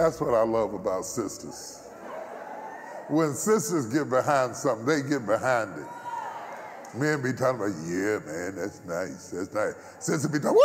That's what I love about sisters. When sisters get behind something, they get behind it. Men be talking about, yeah, man, that's nice, that's nice. Sisters be talking,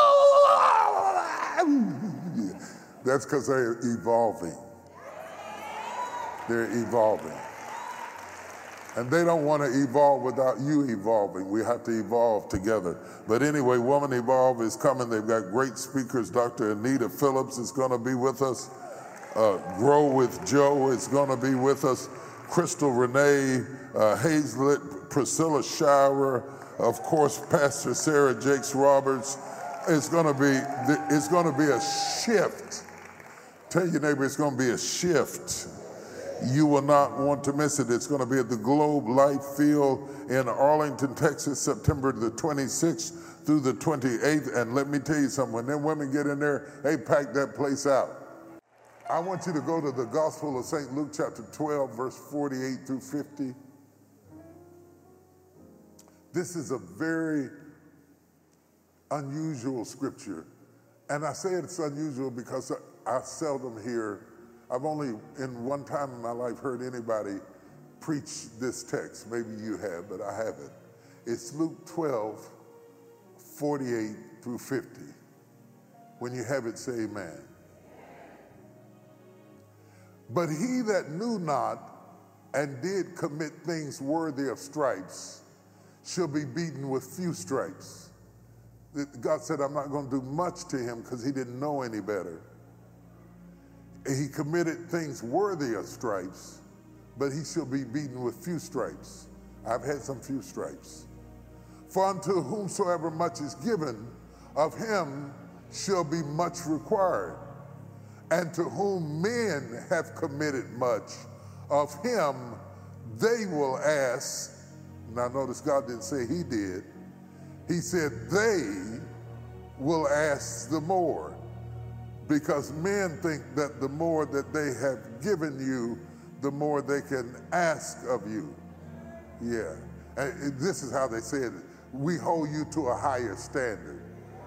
woo! That's because they're evolving. They're evolving. And they don't want to evolve without you evolving. We have to evolve together. But anyway, Woman Evolve is coming. They've got great speakers. Dr. Anita Phillips is going to be with us. Grow with Joe is going to be with us. Crystal Renee Hazlett, Priscilla Shirer, of course, Pastor Sarah Jakes Roberts. It's going to be a shift. Tell your neighbor it's going to be a shift. You will not want to miss it. It's going to be at the Globe Life Field in Arlington, Texas, September the 26th through the 28th. And let me tell you something, when them women get in there, they pack that place out. I want you to go to the Gospel of St. Luke chapter 12, verse 48 through 50. This is a very unusual scripture. And I say it's unusual because I seldom hear, I've only in one time in my life heard anybody preach this text. Maybe you have, but I haven't. It's Luke 12, 48 through 50. When you have it, say amen. But he that knew not and did commit things worthy of stripes shall be beaten with few stripes. God said, I'm not going to do much to him because he didn't know any better. He committed things worthy of stripes, but he shall be beaten with few stripes. I've had some few stripes. For unto whomsoever much is given, of him shall be much required. And to whom men have committed much, of him they will ask. Now notice God didn't say he did. He said they will ask the more. Because men think that the more that they have given you, the more they can ask of you. Yeah. And this is how they say it. We hold you to a higher standard.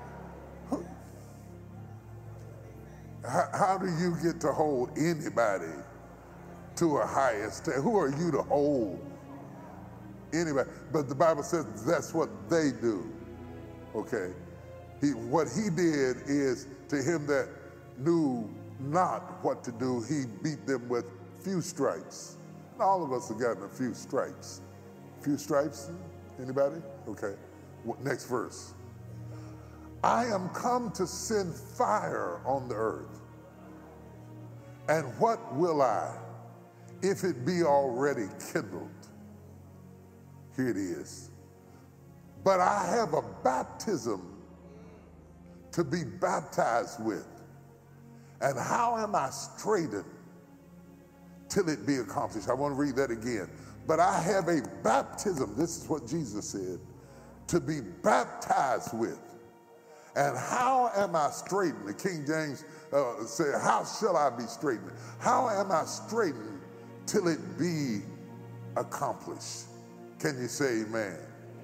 How do you get to hold anybody to a higher standard? Who are you to hold anybody? But the Bible says that's what they do. Okay. What he did is, to him that knew not what to do, he beat them with few stripes. And all of us have gotten a few stripes. Few stripes? Anybody? Okay. Next verse. I am come to send fire on the earth. And what will I, if it be already kindled? Here it is. But I have a baptism to be baptized with. And how am I straitened till it be accomplished? I want to read that again. But I have a baptism, this is what Jesus said, to be baptized with. And how am I straitened? The King James said, how shall I be straitened? How am I straitened till it be accomplished? Can you say amen?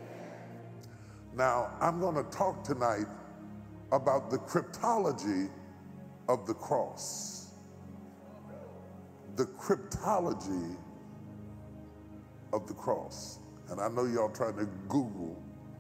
Now, I'm going to talk tonight about the cryptology of the cross. The cryptology of the cross. And I know y'all trying to Google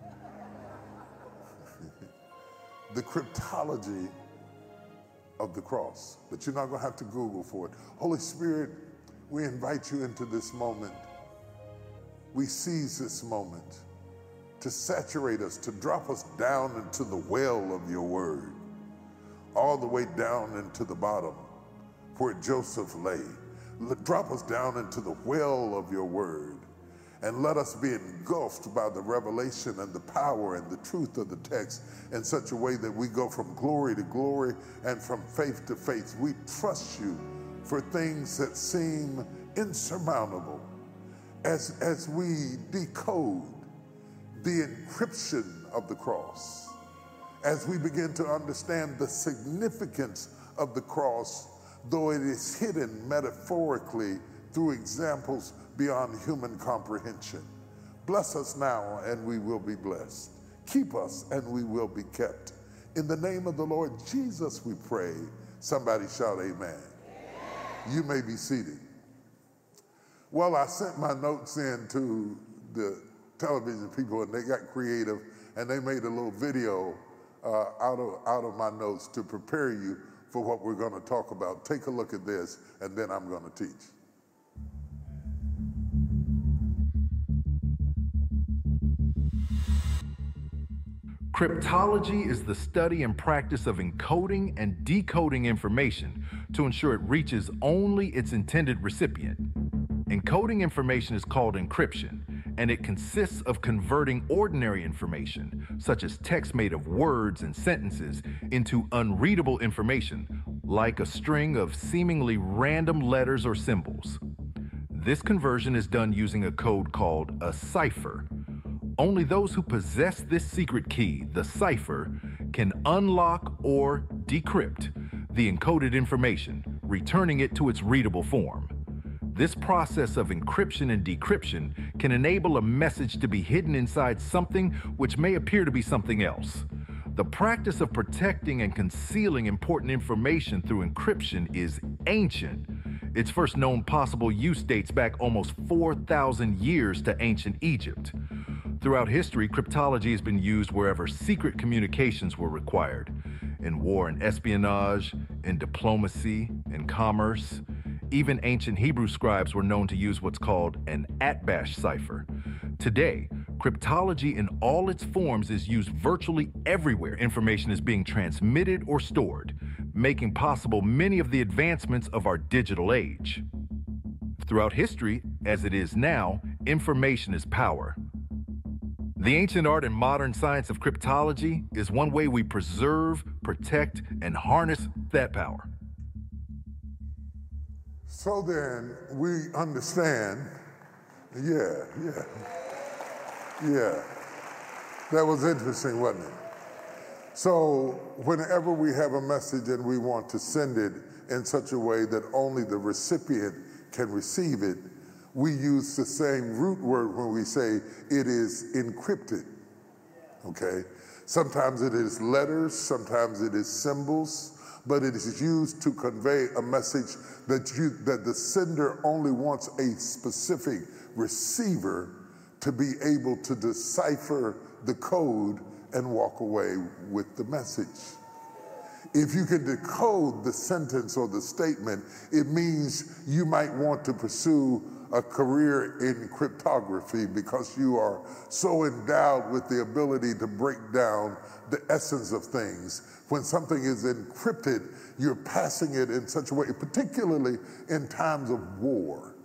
the cryptology of the cross, but you're not going to have to Google for it. Holy Spirit, we invite you into this moment. We seize this moment to saturate us, to drop us down into the well of your word, all the way down into the bottom where Joseph lay. Drop us down into the well of your word and let us be engulfed by the revelation and the power and the truth of the text in such a way that we go from glory to glory and from faith to faith. We trust you for things that seem insurmountable as we decode the encryption of the cross, as we begin to understand the significance of the cross, though it is hidden metaphorically through examples beyond human comprehension. Bless us now and we will be blessed. Keep us and we will be kept. In the name of the Lord Jesus we pray. Somebody shout amen. You may be seated. Well, I sent my notes in to the television people, and they got creative, and they made a little video out of my notes to prepare you for what we're going to talk about. Take a look at this, and then I'm going to teach. Cryptology is the study and practice of encoding and decoding information to ensure it reaches only its intended recipient. Encoding information is called encryption, and it consists of converting ordinary information, such as text made of words and sentences, into unreadable information, like a string of seemingly random letters or symbols. This conversion is done using a code called a cipher. Only those who possess this secret key, the cipher, can unlock or decrypt the encoded information, returning it to its readable form. This process of encryption and decryption can enable a message to be hidden inside something which may appear to be something else. The practice of protecting and concealing important information through encryption is ancient. Its first known possible use dates back almost 4,000 years to ancient Egypt. Throughout history, cryptology has been used wherever secret communications were required. In war and espionage, in diplomacy, in commerce. Even ancient Hebrew scribes were known to use what's called an Atbash cipher. Today, cryptology in all its forms is used virtually everywhere information is being transmitted or stored, making possible many of the advancements of our digital age. Throughout history, as it is now, information is power. The ancient art and modern science of cryptology is one way we preserve, protect, and harness that power. So then we understand, yeah. That was interesting, wasn't it? So whenever we have a message and we want to send it in such a way that only the recipient can receive it, we use the same root word when we say it is encrypted, okay? Sometimes it is letters, sometimes it is symbols, but it is used to convey a message that the sender only wants a specific receiver to be able to decipher the code and walk away with the message. If you can decode the sentence or the statement, it means you might want to pursue a career in cryptography because you are so endowed with the ability to break down the essence of things. When something is encrypted, you're passing it in such a way, particularly in times of war,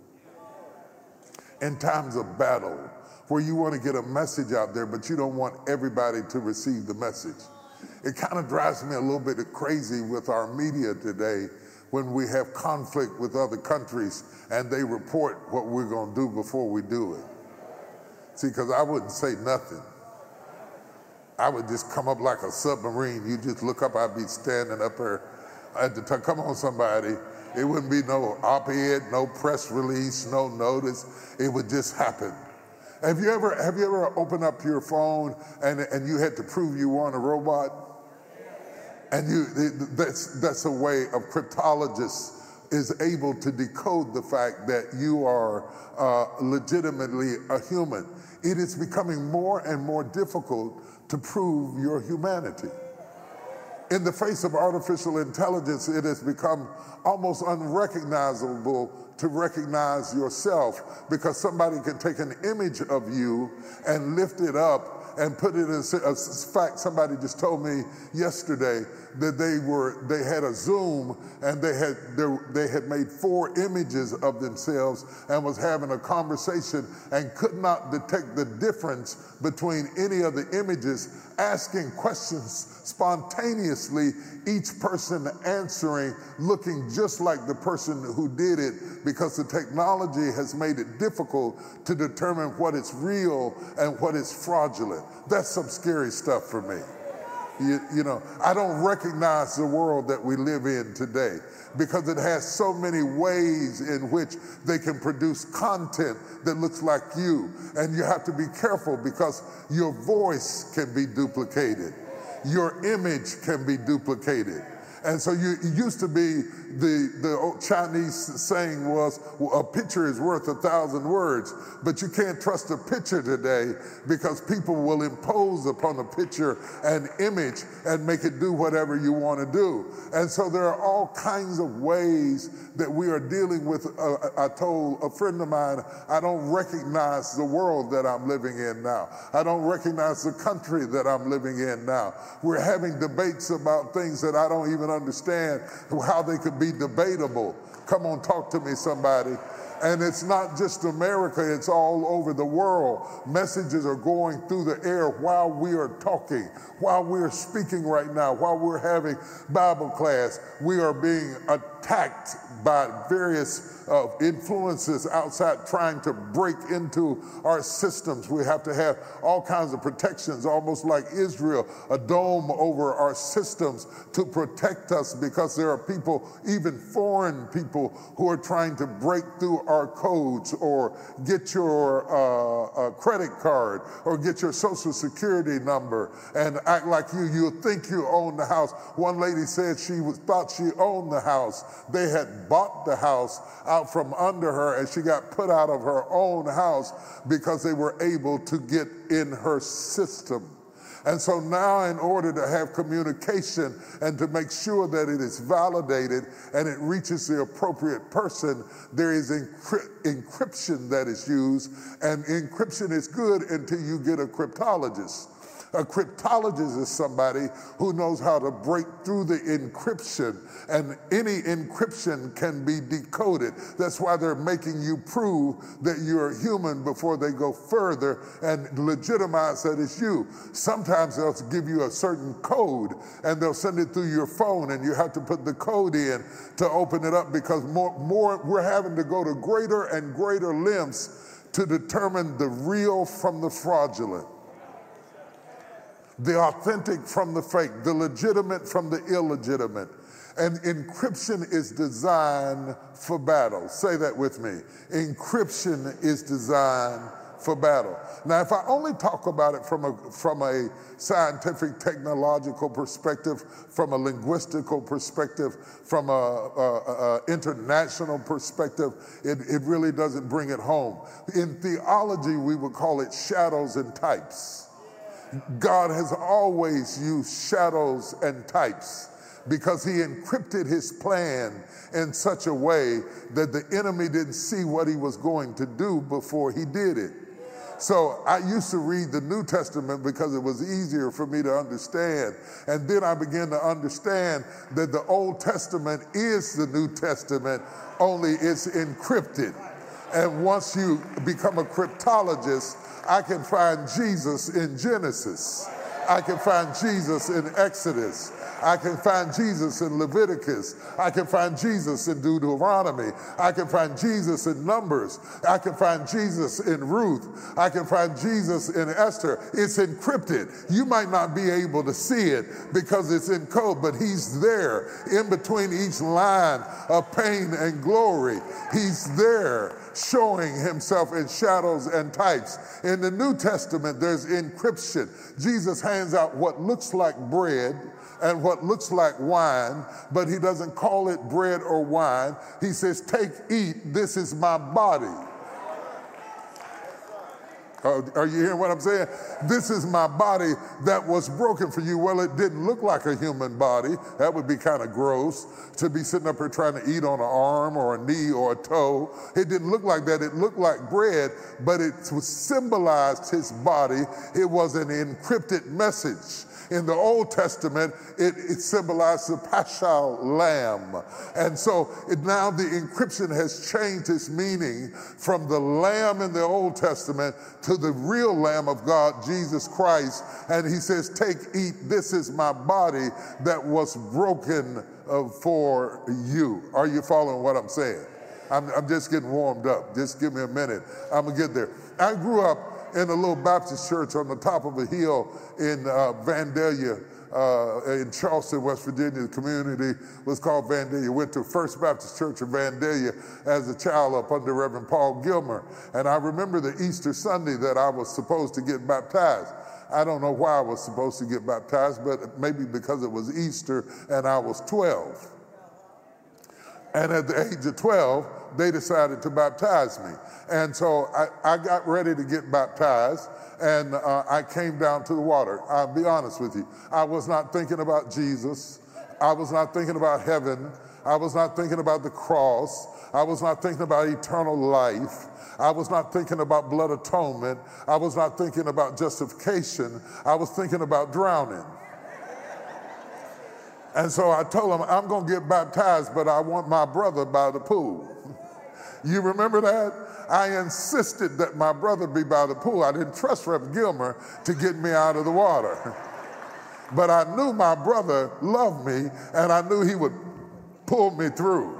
in times of battle, where you want to get a message out there, but you don't want everybody to receive the message. It kind of drives me a little bit crazy with our media today when we have conflict with other countries and they report what we're going to do before we do it. See, because I wouldn't say nothing. I would just come up like a submarine. You just look up, I'd be standing up there at the time. Come on, somebody. It wouldn't be no op-ed, no press release, no notice. It would just happen. Have you ever opened up your phone and you had to prove you weren't a robot? And that's a way of cryptologists is able to decode the fact that you are legitimately a human. It is becoming more and more difficult to prove your humanity. In the face of artificial intelligence, it has become almost unrecognizable to recognize yourself because somebody can take an image of you and lift it up and put it in a fact. Somebody just told me yesterday that they had a Zoom and they had made 4 images of themselves and was having a conversation and could not detect the difference between any of the images, asking questions spontaneously, each person answering, looking just like the person who did it, because the technology has made it difficult to determine what is real and what is fraudulent. That's some scary stuff for me. You know, I don't recognize the world that we live in today because it has so many ways in which they can produce content that looks like you. And you have to be careful because your voice can be duplicated. Your image can be duplicated. And so it used to be the old Chinese saying was, a picture is worth 1,000 words, but you can't trust a picture today because people will impose upon a picture an image and make it do whatever you want to do. And so there are all kinds of ways that we are dealing with. I told a friend of mine, I don't recognize the world that I'm living in now. I don't recognize the country that I'm living in now. We're having debates about things that I don't even understand how they could be debatable. Come on, talk to me, somebody. And it's not just America, it's all over the world. Messages are going through the air while we are talking, while we're speaking right now, while we're having Bible class. We are being attacked by various influences outside trying to break into our systems. We have to have all kinds of protections, almost like Israel, a dome over our systems to protect us, because there are people, even foreign people, who are trying to break through our codes or get your credit card or get your social security number and act like you think you own the house. One lady said thought she owned the house. They had bought the house out from under her, and she got put out of her own house because they were able to get in her system. And so now, in order to have communication and to make sure that it is validated and it reaches the appropriate person, there is encryption that is used. And encryption is good until you get a cryptologist. A cryptologist is somebody who knows how to break through the encryption, and any encryption can be decoded. That's why they're making you prove that you're human before they go further and legitimize that it's you. Sometimes they'll give you a certain code and they'll send it through your phone, and you have to put the code in to open it up, because we're having to go to greater and greater lengths to determine the real from the fraudulent, the authentic from the fake, the legitimate from the illegitimate. And encryption is designed for battle. Say that with me. Encryption is designed for battle. Now, if I only talk about it from a scientific, technological perspective, from a linguistical perspective, from a international perspective, it really doesn't bring it home. In theology, we would call it shadows and types. God has always used shadows and types because he encrypted his plan in such a way that the enemy didn't see what he was going to do before he did it. So I used to read the New Testament because it was easier for me to understand. And then I began to understand that the Old Testament is the New Testament, only it's encrypted. And once you become a cryptologist, I can find Jesus in Genesis. I can find Jesus in Exodus. I can find Jesus in Leviticus. I can find Jesus in Deuteronomy. I can find Jesus in Numbers. I can find Jesus in Ruth. I can find Jesus in Esther. It's encrypted. You might not be able to see it because it's in code, but he's there in between each line of pain and glory. He's there showing himself in shadows and types. In the New Testament, there's encryption. Jesus hands out what looks like bread and what looks like wine, but he doesn't call it bread or wine. He says, take, eat, this is my body. Are you hearing what I'm saying? This is my body that was broken for you. Well, it didn't look like a human body. That would be kind of gross to be sitting up here trying to eat on an arm or a knee or a toe. It didn't look like that. It looked like bread, but it symbolized his body. It was an encrypted message. In the Old Testament, it symbolized the Paschal lamb. And so now the encryption has changed its meaning from the lamb in the Old Testament to the real Lamb of God, Jesus Christ. And he says, take, eat, this is my body that was broken for you. Are you following what I'm saying? I'm just getting warmed up. Just give me a minute. I'm going to get there. I grew up in a little Baptist church on the top of a hill in Vandalia, in Charleston, West Virginia. The community was called Vandalia. Went to First Baptist Church of Vandalia as a child up under Reverend Paul Gilmer. And I remember the Easter Sunday that I was supposed to get baptized. I don't know why I was supposed to get baptized, but maybe because it was Easter and I was 12. And at the age of 12, they decided to baptize me. And so I got ready to get baptized, and I came down to the water. I'll be honest with you. I was not thinking about Jesus. I was not thinking about heaven. I was not thinking about the cross. I was not thinking about eternal life. I was not thinking about blood atonement. I was not thinking about justification. I was thinking about drowning. And so I told him, I'm going to get baptized, but I want my brother by the pool. You remember that? I insisted that my brother be by the pool. I didn't trust Reverend Gilmer to get me out of the water. But I knew my brother loved me, and I knew he would pull me through.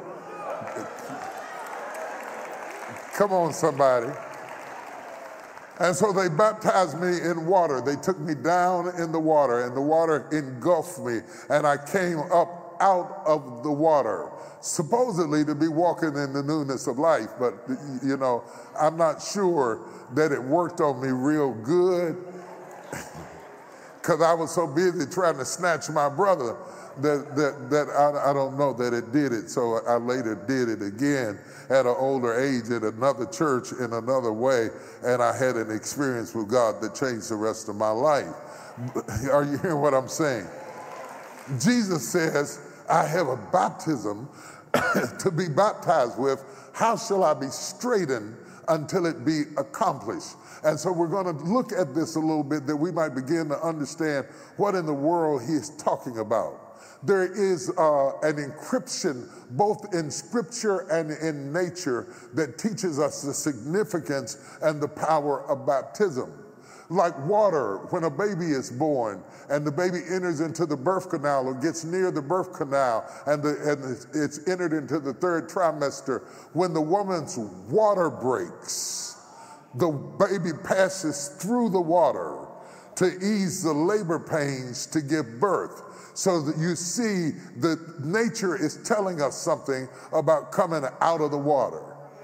Come on, somebody. And so they baptized me in water. They took me down in the water, and the water engulfed me, and I came up out of the water, supposedly to be walking in the newness of life. But, you know, I'm not sure that it worked on me real good because I was so busy trying to snatch my brother that I don't know that it did it. So I later did it again at an older age at another church in another way, and I had an experience with God that changed the rest of my life. Are you hearing what I'm saying? Jesus says, I have a baptism to be baptized with. How shall I be straitened until it be accomplished? And so we're going to look at this a little bit that we might begin to understand what in the world he is talking about. There is an encryption both in scripture and in nature that teaches us the significance and the power of baptism. Like water, when a baby is born and the baby enters into the birth canal or gets near the birth canal and it's entered into the third trimester, when the woman's water breaks, the baby passes through the water to ease the labor pains to give birth. So that you see that nature is telling us something about coming out of the water.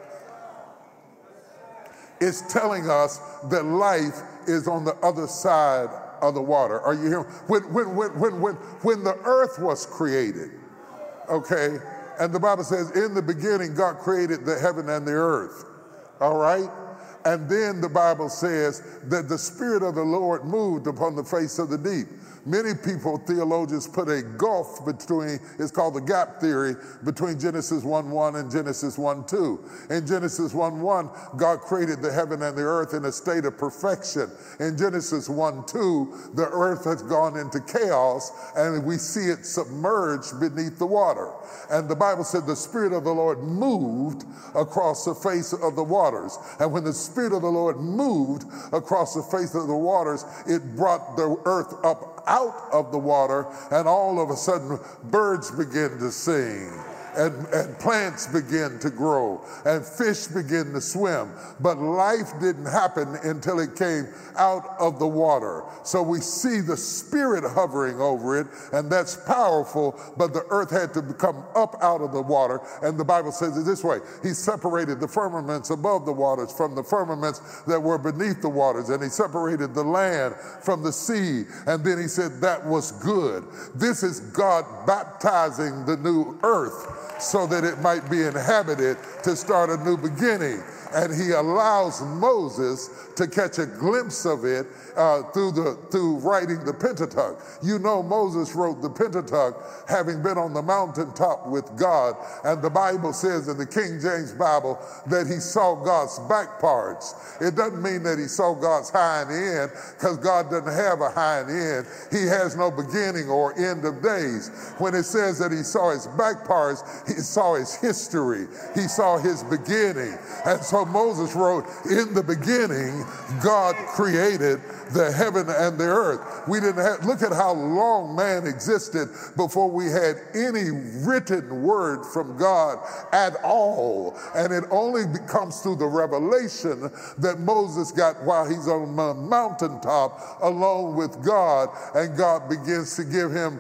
It's telling us that life is on the other side of the water. Are you hearing? When the earth was created, okay, and the Bible says, in the beginning, God created the heaven and the earth, all right? And then the Bible says that the Spirit of the Lord moved upon the face of the deep. Many people, theologians, put a gulf between, it's called the gap theory, between Genesis 1:1 and Genesis 1:2. In Genesis 1:1, God created the heaven and the earth in a state of perfection. In Genesis 1:2, the earth has gone into chaos and we see it submerged beneath the water. And the Bible said the Spirit of the Lord moved across the face of the waters. And when the Spirit of the Lord moved across the face of the waters, it brought the earth up out of the water, and all of a sudden birds begin to sing, and plants begin to grow, and fish begin to swim. But life didn't happen until it came out of the water. So we see the Spirit hovering over it, and that's powerful, but the earth had to come up out of the water. And the Bible says it this way: he separated the firmaments above the waters from the firmaments that were beneath the waters, and he separated the land from the sea. And then he said that was good. This is God baptizing the new earth so that it might be inhabited to start a new beginning. And he allows Moses to catch a glimpse of it through writing the Pentateuch. You know, Moses wrote the Pentateuch having been on the mountaintop with God. And the Bible says in the King James Bible that he saw God's back parts. It doesn't mean that he saw God's hind end, because God doesn't have a hind end. He has no beginning or end of days. When it says that he saw his back parts, saw his history. He saw his beginning. And so Moses wrote, in the beginning, God created the heaven and the earth. We didn't have, look at how long man existed before we had any written word from God at all. And it only comes through the revelation that Moses got while he's on the mountaintop alone with God, and God begins to give him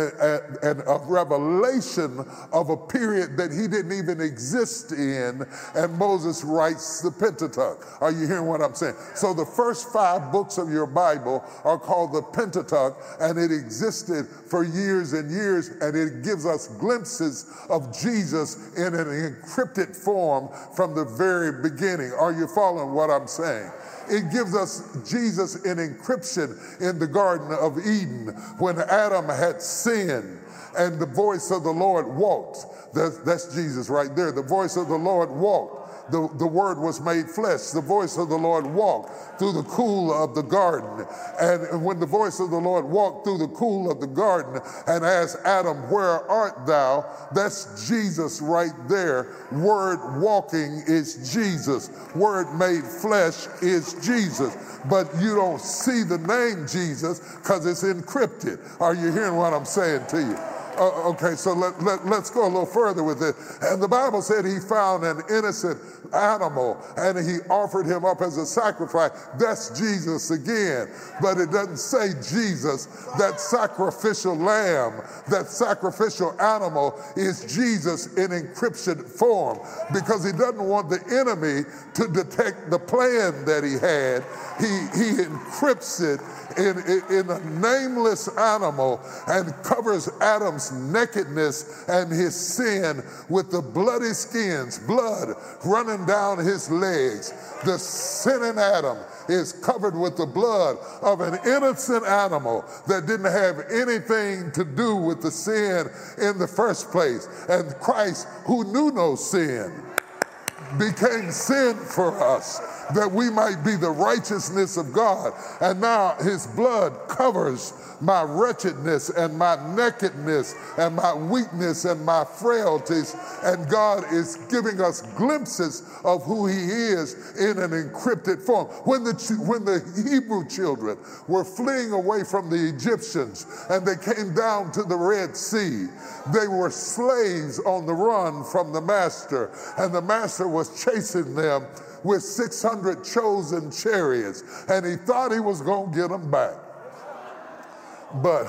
a revelation of a period that he didn't even exist in, and Moses writes the Pentateuch. Are you hearing what I'm saying? So the first 5 books of your Bible are called the Pentateuch, and it existed for years and years, and it gives us glimpses of Jesus in an encrypted form from the very beginning. Are you following what I'm saying? It gives us Jesus in encryption in the Garden of Eden when Adam had sinned and the voice of the Lord walked. That's Jesus right there. The voice of the Lord walked. The Word was made flesh. The voice of the Lord walked through the cool of the garden. And when the voice of the Lord walked through the cool of the garden and asked Adam, where art thou? That's Jesus right there. Word walking is Jesus. Word made flesh is Jesus. But you don't see the name Jesus because it's encrypted. Are you hearing what I'm saying to you? Okay, so let's go a little further with it. And the Bible said he found an innocent animal and he offered him up as a sacrifice. That's Jesus again. But it doesn't say Jesus. That sacrificial lamb, that sacrificial animal is Jesus in encryption form, because he doesn't want the enemy to detect the plan that he had. He encrypts it in a nameless animal and covers Adam's nakedness and his sin with the bloody skins, blood running down his legs. The sinning Adam is covered with the blood of an innocent animal that didn't have anything to do with the sin in the first place. And Christ, who knew no sin, became sin for us, that we might be the righteousness of God. And now his blood covers my wretchedness and my nakedness and my weakness and my frailties. And God is giving us glimpses of who he is in an encrypted form. When the Hebrew children were fleeing away from the Egyptians and they came down to the Red Sea, they were slaves on the run from the master, and the master was chasing them with 600 chosen chariots, and he thought he was going to get them back. But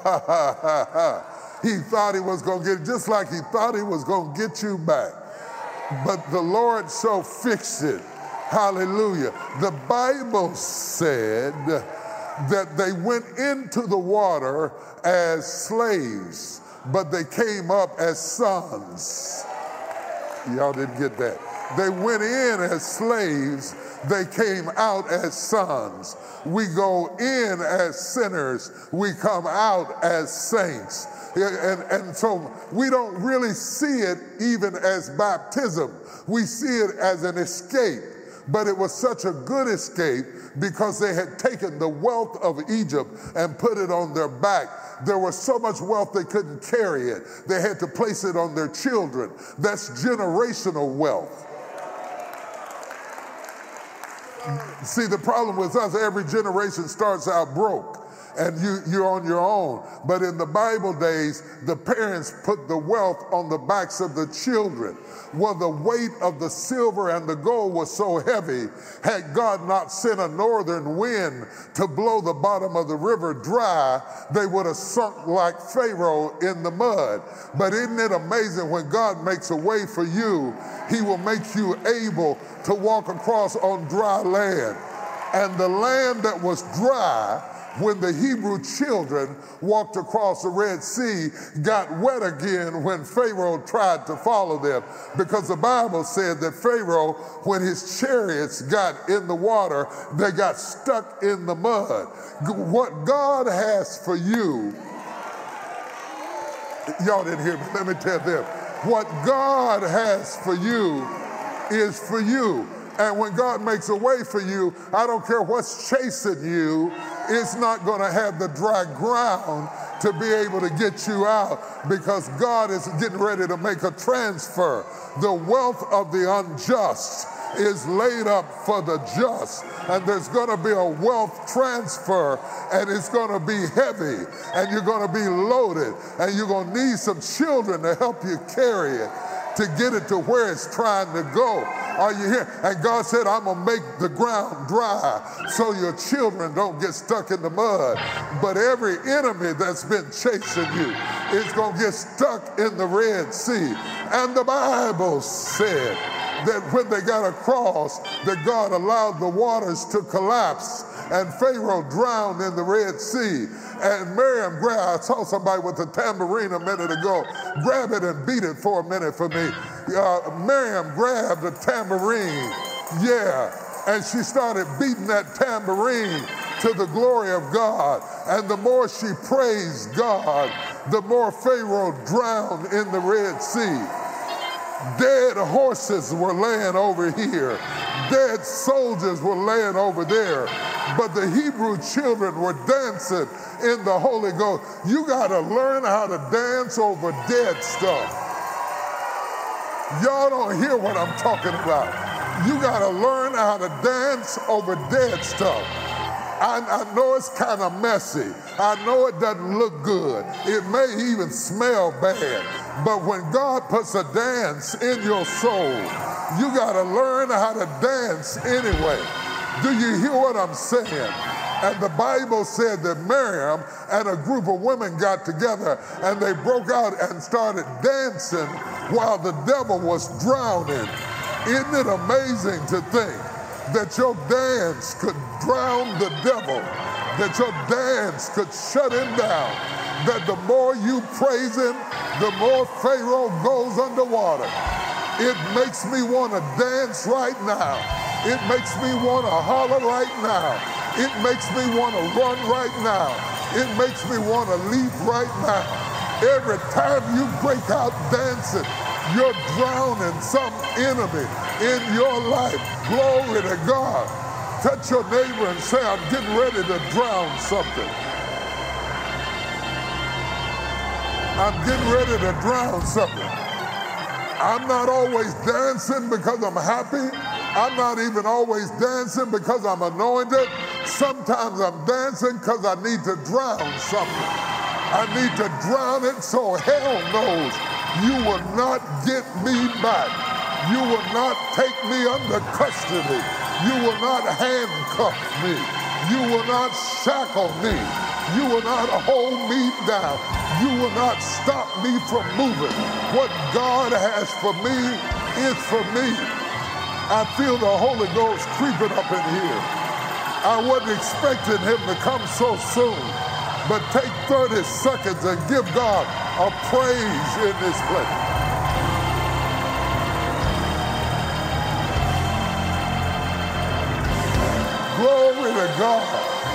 he thought he was going to get, just like he thought he was going to get you back. But the Lord so fixed it. Hallelujah. The Bible said that they went into the water as slaves, but they came up as sons. Y'all didn't get that. They went in as slaves, they came out as sons. We go in as sinners, we come out as saints. And so we don't really see it even as baptism. We see it as an escape. But it was such a good escape because they had taken the wealth of Egypt and put it on their back. There was so much wealth they couldn't carry it. They had to place it on their children. That's generational wealth. See, the problem with us, every generation starts out broke and you're on your own. But in the Bible days, the parents put the wealth on the backs of the children. Well, the weight of the silver and the gold was so heavy, had God not sent a northern wind to blow the bottom of the river dry, they would have sunk like Pharaoh in the mud. But isn't it amazing, when God makes a way for you, he will make you able to walk across on dry land. And the land that was dry, when the Hebrew children walked across the Red Sea, got wet again when Pharaoh tried to follow them. Because the Bible said that Pharaoh, when his chariots got in the water, they got stuck in the mud. What God has for you, y'all didn't hear me, let me tell them. What God has for you is for you. And when God makes a way for you, I don't care what's chasing you, it's not going to have the dry ground to be able to get you out, because God is getting ready to make a transfer. The wealth of the unjust is laid up for the just, and there's going to be a wealth transfer, and it's going to be heavy, and you're going to be loaded, and you're going to need some children to help you carry it, to get it to where it's trying to go. Are you here? And God said, I'm going to make the ground dry so your children don't get stuck in the mud. But every enemy that's been chasing you is going to get stuck in the Red Sea. And the Bible said that when they got across, that God allowed the waters to collapse, and Pharaoh drowned in the Red Sea. And Miriam grabbed, I saw somebody with a tambourine a minute ago. Grab it and beat it for a minute for me. Miriam grabbed the tambourine, and she started beating that tambourine to the glory of God. And the more she praised God, the more Pharaoh drowned in the Red Sea. Dead horses were laying over here. Dead soldiers were laying over there. But the Hebrew children were dancing in the Holy Ghost. You got to learn how to dance over dead stuff. Y'all don't hear what I'm talking about. You got to learn how to dance over dead stuff. I know it's kind of messy. I know it doesn't look good. It may even smell bad. But when God puts a dance in your soul, you got to learn how to dance anyway. Do you hear what I'm saying? And the Bible said that Miriam and a group of women got together and they broke out and started dancing while the devil was drowning. Isn't it amazing to think that your dance could drown the devil, that your dance could shut him down, that the more you praise him, the more Pharaoh goes underwater? It makes me want to dance right now. It makes me want to holler right now. It makes me want to run right now. It makes me want to leap right now. Every time you break out dancing, you're drowning some enemy in your life. Glory to God. Touch your neighbor and say, I'm getting ready to drown something. I'm getting ready to drown something. I'm not always dancing because I'm happy. I'm not even always dancing because I'm anointed. Sometimes I'm dancing because I need to drown something. I need to drown it so hell knows you will not get me back. You will not take me under custody. You will not handcuff me. You will not shackle me. You will not hold me down. You will not stop me from moving. What God has for me is for me. I feel the Holy Ghost creeping up in here. I wasn't expecting him to come so soon, but take 30 seconds and give God a praise in this place. Glory to God.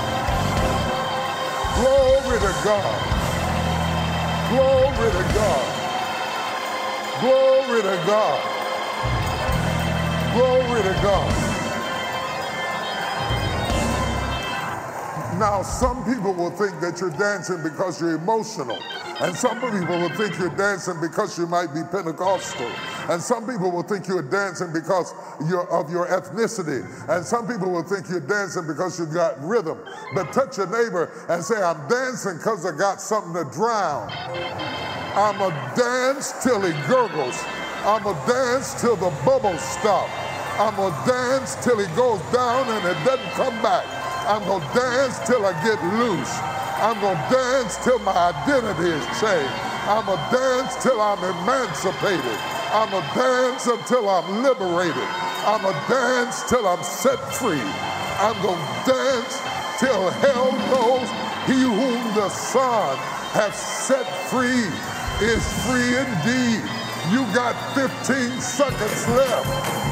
Glory to God. Glory to God. Glory to God. Glory to God. Now, some people will think that you're dancing because you're emotional. And some people will think you're dancing because you might be Pentecostal. And some people will think you're dancing because of your ethnicity. And some people will think you're dancing because you got rhythm. But touch your neighbor and say, I'm dancing because I got something to drown. I'm going to dance till he gurgles. I'm going to dance till the bubbles stop. I'm going to dance till he goes down and it doesn't come back. I'm going to dance till I get loose. I'm going to dance till my identity is changed. I'm going to dance till I'm emancipated. I'm going to dance until I'm liberated. I'm going to dance till I'm set free. I'm going to dance till hell knows he whom the Son has set free is free indeed. You got 15 seconds left.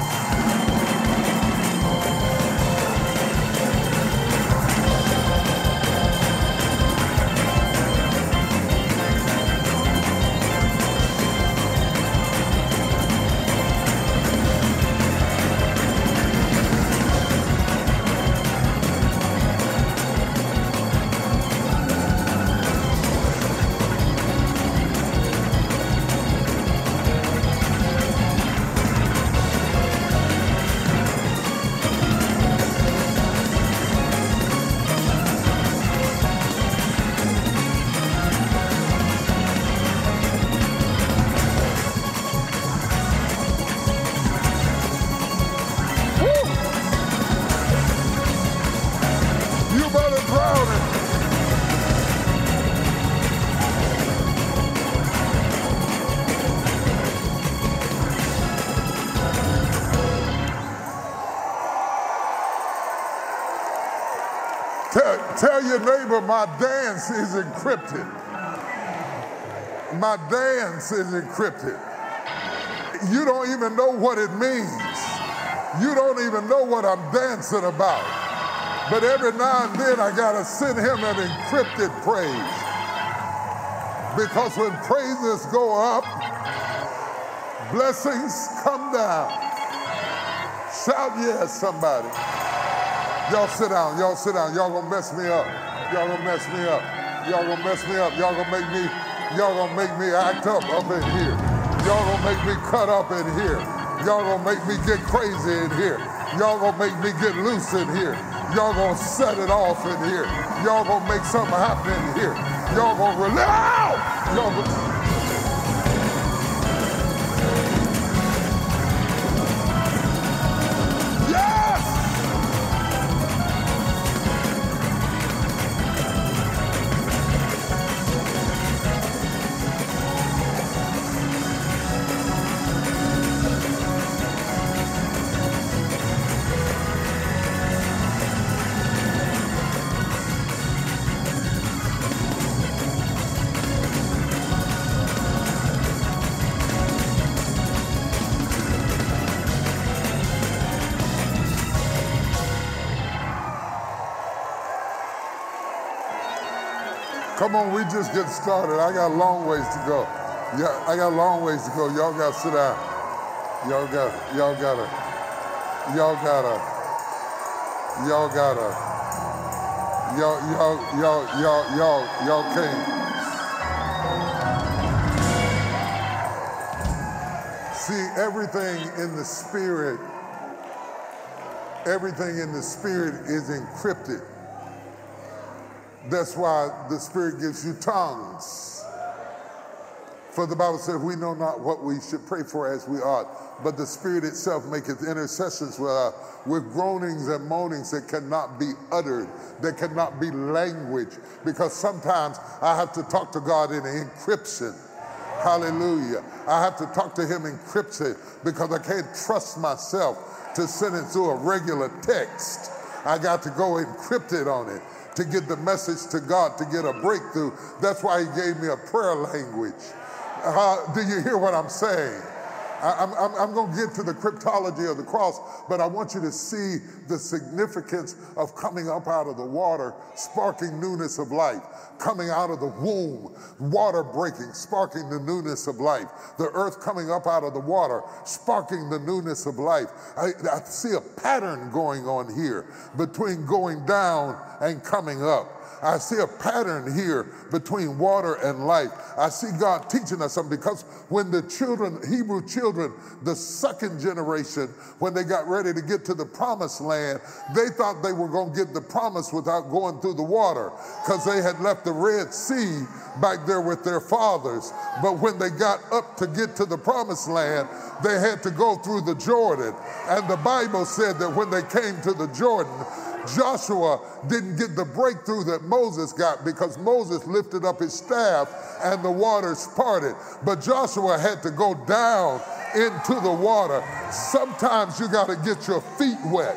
Tell your neighbor, my dance is encrypted. My dance is encrypted. You don't even know what it means. You don't even know what I'm dancing about. But every now and then I gotta send him an encrypted praise. Because when praises go up, blessings come down. Shout yes, somebody. Y'all sit down, y'all sit down. Y'all gonna mess me up. Y'all gonna mess me up. Y'all gonna mess me up. Y'all gonna make me act up in here. Y'all gonna make me cut up in here. Y'all gonna make me get crazy in here. Y'all gonna make me get loose in here. Y'all gonna set it off in here. Y'all gonna make something happen in here. Y'all gonna relax. Y'all gonna... Come on, we just get started. I got a long ways to go. Yeah, I got a long ways to go. Y'all gotta sit down. Y'all can't. See, everything in the spirit is encrypted. That's why the Spirit gives you tongues. For the Bible says, we know not what we should pray for as we ought, but the Spirit itself maketh intercessions with groanings and moanings that cannot be uttered, that cannot be language, because sometimes I have to talk to God in encryption. Hallelujah. I have to talk to him encrypted because I can't trust myself to send it through a regular text. I got to go encrypted on it to get the message to God, to get a breakthrough. That's why he gave me a prayer language. Do you hear what I'm saying? I'm going to get to the cryptology of the cross, but I want you to see the significance of coming up out of the water, sparking newness of life, coming out of the womb, water breaking, sparking the newness of life, the earth coming up out of the water, sparking the newness of life. I see a pattern going on here between going down and coming up. I see a pattern here between water and life. I see God teaching us something, because when the children, Hebrew children, the second generation, when they got ready to get to the promised land, they thought they were going to get the promise without going through the water, because they had left the Red Sea back there with their fathers. But when they got up to get to the promised land, they had to go through the Jordan. And the Bible said that when they came to the Jordan, Joshua didn't get the breakthrough that Moses got, because Moses lifted up his staff and the waters parted. But Joshua had to go down into the water. Sometimes you got to get your feet wet.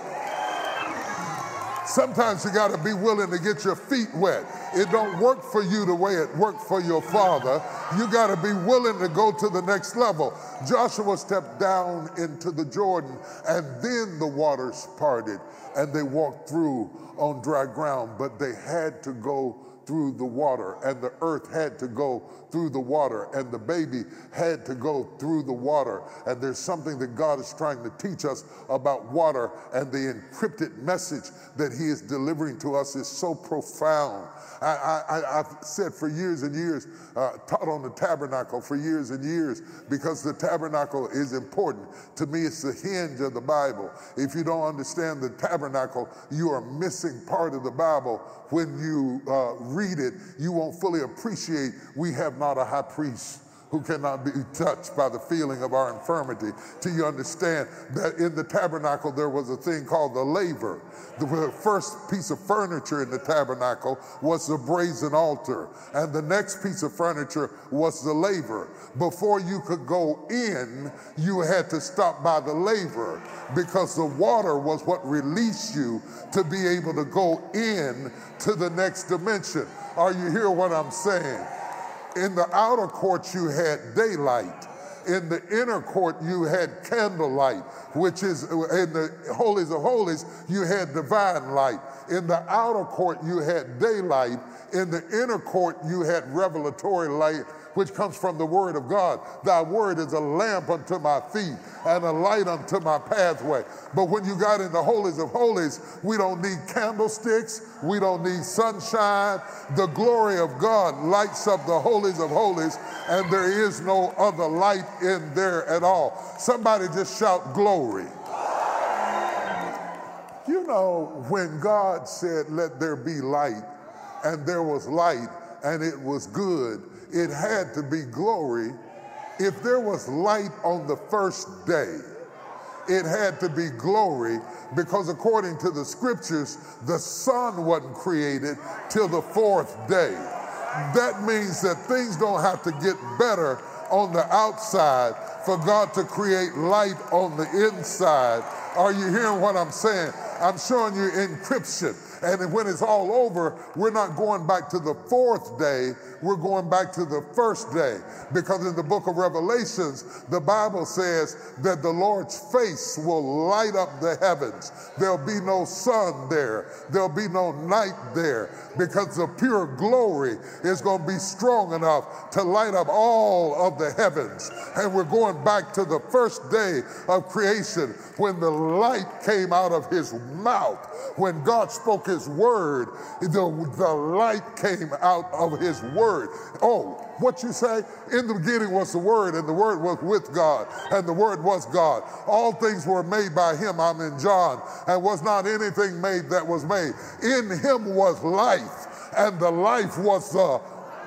Sometimes you got to be willing to get your feet wet. It don't work for you the way it worked for your father. You got to be willing to go to the next level. Joshua stepped down into the Jordan, and then the waters parted, and they walked through on dry ground. But they had to go through the water, and the earth had to go through the water, and the baby had to go through the water. And there's something that God is trying to teach us about water, and the encrypted message that he is delivering to us is so profound. I've said for years and years, taught on the tabernacle for years and years, because the tabernacle is important. To me, it's the hinge of the Bible. If you don't understand the tabernacle, you are missing part of the Bible. When you read it, you won't fully appreciate we have not a high priest who cannot be touched by the feeling of our infirmity, till you understand that in the tabernacle there was a thing called the laver. The first piece of furniture in the tabernacle was the brazen altar, and the next piece of furniture was the laver. Before you could go in, you had to stop by the laver, because the water was what released you to be able to go in to the next dimension. Are you hearing what I'm saying? In the outer court, you had daylight. In the inner court, you had candlelight, which is in the holies of holies, you had divine light. In the outer court, you had daylight. In the inner court, you had revelatory light, which comes from the word of God. Thy word is a lamp unto my feet and a light unto my pathway. But when you got in the holies of holies, we don't need candlesticks. We don't need sunshine. The glory of God lights up the holies of holies, and there is no other light in there at all. Somebody just shout glory. You know, when God said, let there be light, and there was light, and it was good, it had to be glory. If there was light on the first day, it had to be glory, because according to the scriptures, the sun wasn't created till the fourth day. That means that things don't have to get better on the outside for God to create light on the inside. Are you hearing what I'm saying? I'm showing you encryption. And when it's all over, we're not going back to the fourth day, we're going back to the first day. Because in the book of Revelations, the Bible says that the Lord's face will light up the heavens. There'll be no sun there. There'll be no night there, because the pure glory is going to be strong enough to light up all of the heavens. And we're going back to the first day of creation, when the light came out of his mouth. When God spoke his word, the light came out of his word. Oh, what you say? In the beginning was the word, and the word was with God, and the word was God. All things were made by him, I'm in John, and was not anything made that was made. In him was life, and the life was the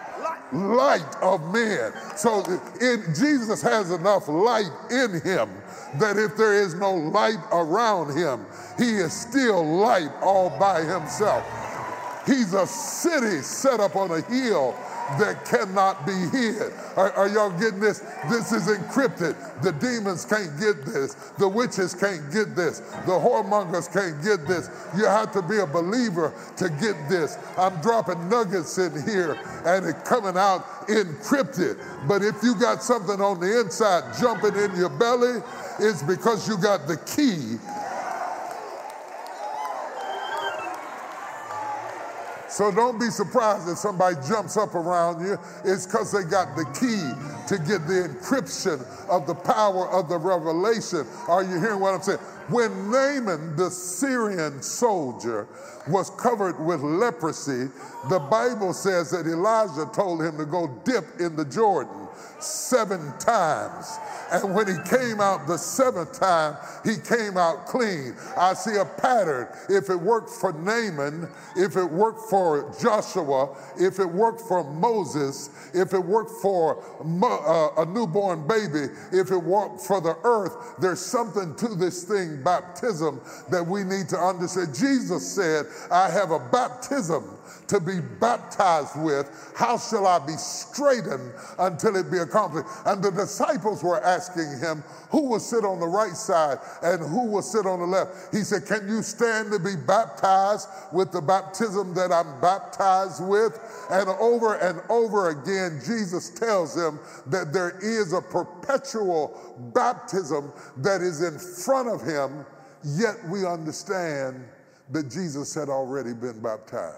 light of men. So Jesus has enough light in him that if there is no light around him, he is still light all by himself. He's a city set up on a hill that cannot be hid. Are y'all getting this? This is encrypted. The demons can't get this. The witches can't get this. The whoremongers can't get this. You have to be a believer to get this. I'm dropping nuggets in here and it coming out encrypted. But if you got something on the inside jumping in your belly, it's because you got the key. So don't be surprised if somebody jumps up around you. It's because they got the key to get the encryption of the power of the revelation. Are you hearing what I'm saying? When Naaman, the Syrian soldier, was covered with leprosy, the Bible says that Elijah told him to go dip in the Jordan 7 times. And when he came out the 7th time, he came out clean. I see a pattern. If it worked for Naaman, if it worked for Joshua, if it worked for Moses, if it worked for a newborn baby, if it worked for the earth, there's something to this thing, baptism, that we need to understand. Jesus said, I have a baptism to be baptized with. How shall I be straightened until it be accomplished? And the disciples were asking him, who will sit on the right side and who will sit on the left? He said, can you stand to be baptized with the baptism that I'm baptized with? And over again, Jesus tells them that there is a perpetual baptism that is in front of him, yet we understand that Jesus had already been baptized.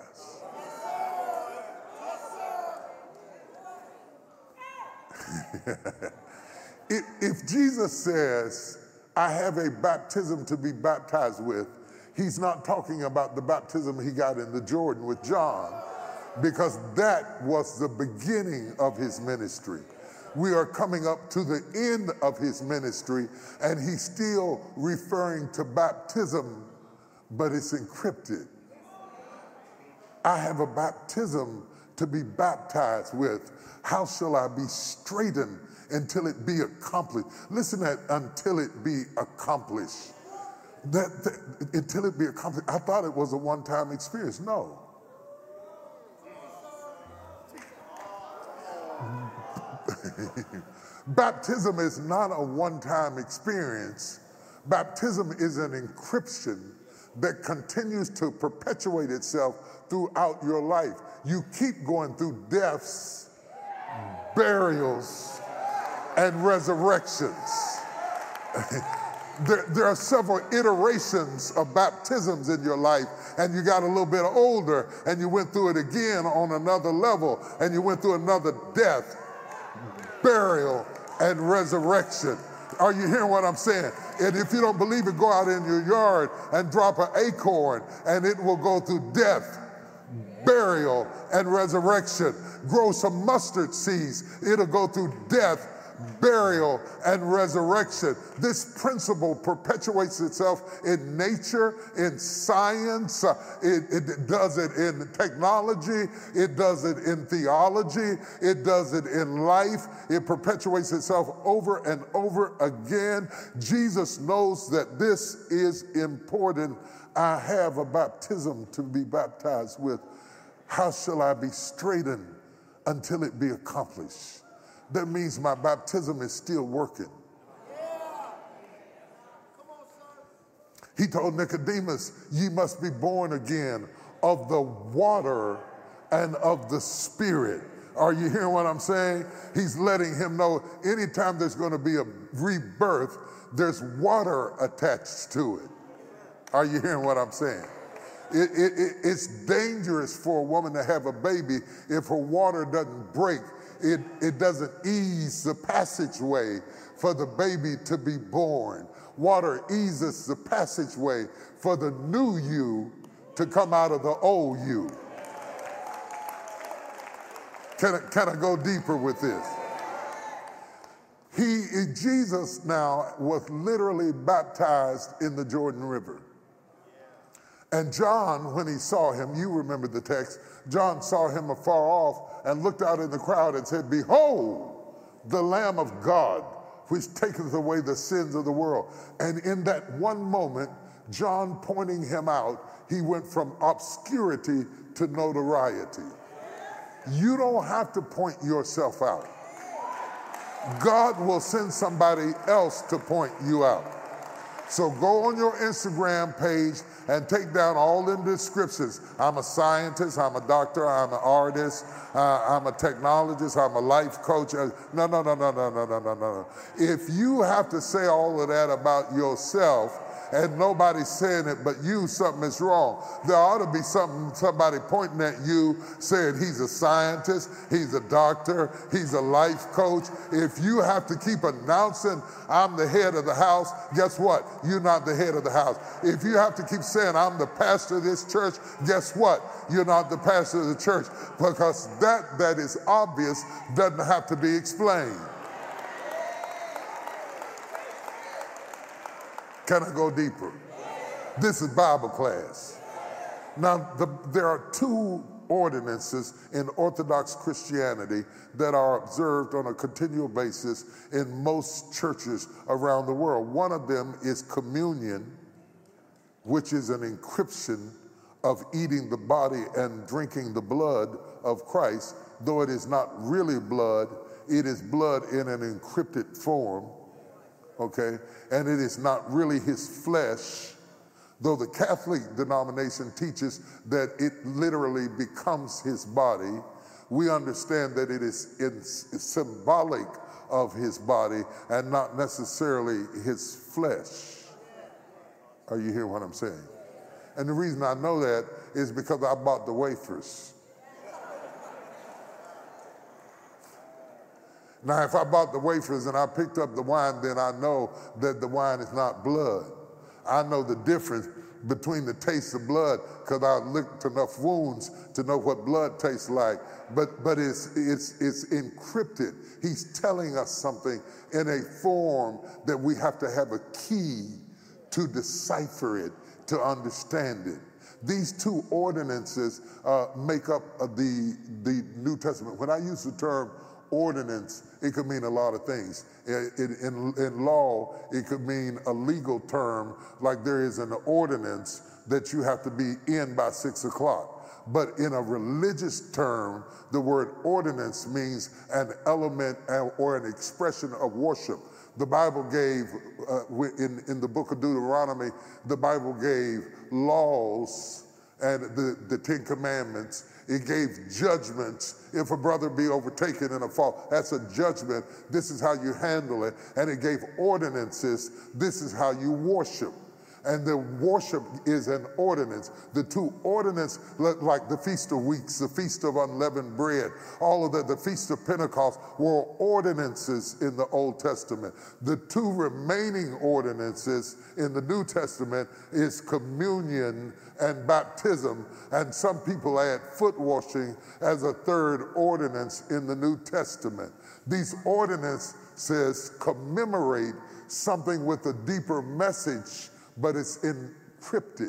If Jesus says, I have a baptism to be baptized with, he's not talking about the baptism he got in the Jordan with John, because that was the beginning of his ministry. We are coming up to the end of his ministry, and he's still referring to baptism, but it's encrypted. I have a baptism to be baptized with? How shall I be straightened until it be accomplished? Listen to that, until it be accomplished. Until it be accomplished. I thought it was a one-time experience. No. Baptism is not a one-time experience. Baptism is an encryption that continues to perpetuate itself throughout your life. You keep going through deaths, burials, and resurrections. There are several iterations of baptisms in your life, and you got a little bit older, and you went through it again on another level, and you went through another death, burial, and resurrection. Are you hearing what I'm saying? And if you don't believe it, go out in your yard and drop an acorn, and it will go through death, burial, and resurrection. Grow some mustard seeds. It'll go through death, burial, and resurrection. This principle perpetuates itself in nature, in science, it does it in technology, it does it in theology, it does it in life. It perpetuates itself over and over again. Jesus knows that this is important. I have a baptism to be baptized with. How shall I be straightened until it be accomplished? That means my baptism is still working. He told Nicodemus, ye must be born again of the water and of the Spirit. Are you hearing what I'm saying? He's letting him know anytime there's going to be a rebirth, there's water attached to it. Are you hearing what I'm saying? It's dangerous for a woman to have a baby if her water doesn't break. It doesn't ease the passageway for the baby to be born. Water eases the passageway for the new you to come out of the old you. Can I go deeper with this? Jesus now was literally baptized in the Jordan River. And John, when he saw him, you remember the text, John saw him afar off and looked out in the crowd and said, behold, the Lamb of God, which taketh away the sins of the world. And in that one moment, John pointing him out, he went from obscurity to notoriety. You don't have to point yourself out. God will send somebody else to point you out. So go on your Instagram page and take down all them descriptions. I'm a scientist, I'm a doctor, I'm an artist, I'm a technologist, I'm a life coach. No. If you have to say all of that about yourself and nobody's saying it but you, something is wrong. There ought to be somebody pointing at you saying he's a scientist, he's a doctor, he's a life coach. If you have to keep announcing I'm the head of the house, guess what? You're not the head of the house. If you have to keep saying I'm the pastor of this church, guess what? You're not the pastor of the church, because that is obvious doesn't have to be explained. Can I go deeper? This is Bible class. Now, there are two ordinances in Orthodox Christianity that are observed on a continual basis in most churches around the world. One of them is communion, which is an encryption of eating the body and drinking the blood of Christ. Though it is not really blood, it is blood in an encrypted form. Okay, and it is not really his flesh, though the Catholic denomination teaches that it literally becomes his body. We understand that it is symbolic of his body and not necessarily his flesh. Are you hearing what I'm saying? And the reason I know that is because I bought the wafers. Now, if I bought the wafers and I picked up the wine, then I know that the wine is not blood. I know the difference between the taste of blood because I licked enough wounds to know what blood tastes like. But it's encrypted. He's telling us something in a form that we have to have a key to decipher it, to understand it. These two ordinances make up the New Testament. When I use the term ordinance, it could mean a lot of things. In law, it could mean a legal term, like there is an ordinance that you have to be in by 6 o'clock. But in a religious term, the word ordinance means an element or an expression of worship. The Bible gave, in the book of Deuteronomy, the Bible gave laws and the Ten Commandments. It gave judgments. If a brother be overtaken in a fault, that's a judgment. This is how you handle it. And it gave ordinances. This is how you worship. And the worship is an ordinance. The two ordinances, like the Feast of Weeks, the Feast of Unleavened Bread, all of the Feast of Pentecost were ordinances in the Old Testament. The two remaining ordinances in the New Testament is communion and baptism. And some people add foot washing as a third ordinance in the New Testament. These ordinances commemorate something with a deeper message, but it's encrypted.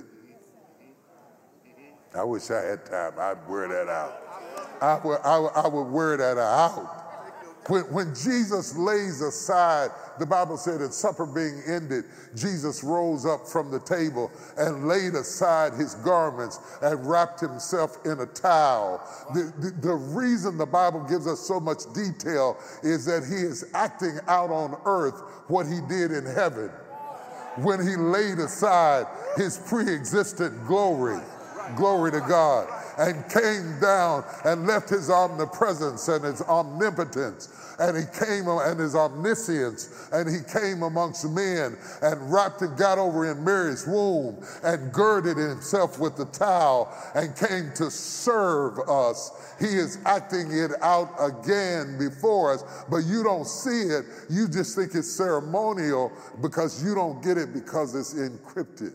I wish I had time. I'd wear that out. I would wear that out. When Jesus lays aside, the Bible said at supper being ended, Jesus rose up from the table and laid aside his garments and wrapped himself in a towel. The reason the Bible gives us so much detail is that he is acting out on earth what he did in heaven when he laid aside his pre-existent glory to God, and came down and left his omnipresence and his omnipotence, and he came, and his omniscience, and he came amongst men and wrapped and got over in Mary's womb and girded himself with the towel and came to serve us. He is acting it out again before us, but you don't see it. You just think it's ceremonial because you don't get it because it's encrypted.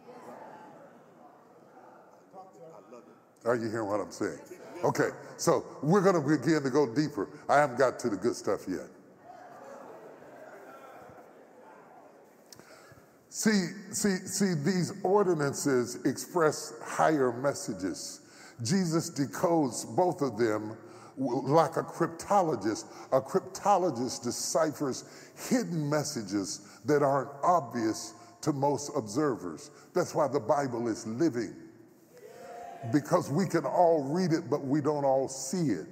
Are you hearing what I'm saying? Okay, so we're going to begin to go deeper. I haven't got to the good stuff yet. See, these ordinances express higher messages. Jesus decodes both of them like a cryptologist. A cryptologist deciphers hidden messages that aren't obvious to most observers. That's why the Bible is living. Because we can all read it, but we don't all see it.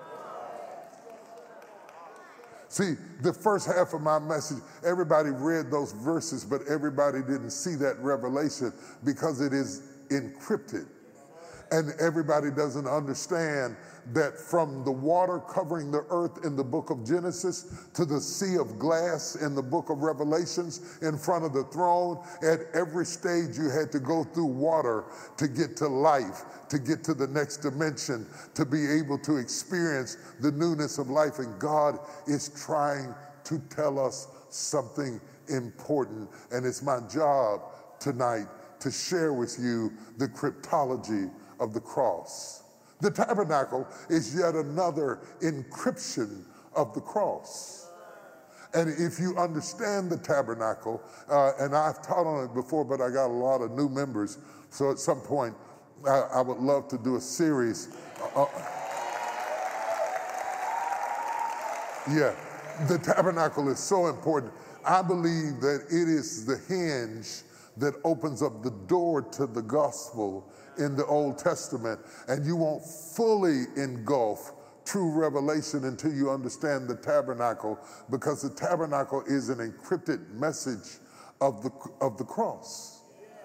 See, the first half of my message, everybody read those verses, but everybody didn't see that revelation because it is encrypted. And everybody doesn't understand that from the water covering the earth in the book of Genesis to the sea of glass in the book of Revelations in front of the throne, at every stage you had to go through water to get to life, to get to the next dimension, to be able to experience the newness of life. And God is trying to tell us something important. And it's my job tonight to share with you the cryptology of the cross. The tabernacle is yet another encryption of the cross. And if you understand the tabernacle, and I've taught on it before, but I got a lot of new members, so at some point I would love to do a series. Yeah, the tabernacle is so important. I believe that it is the hinge that opens up the door to the gospel in the Old Testament, and you won't fully engulf true revelation until you understand the tabernacle, because the tabernacle is an encrypted message of the cross.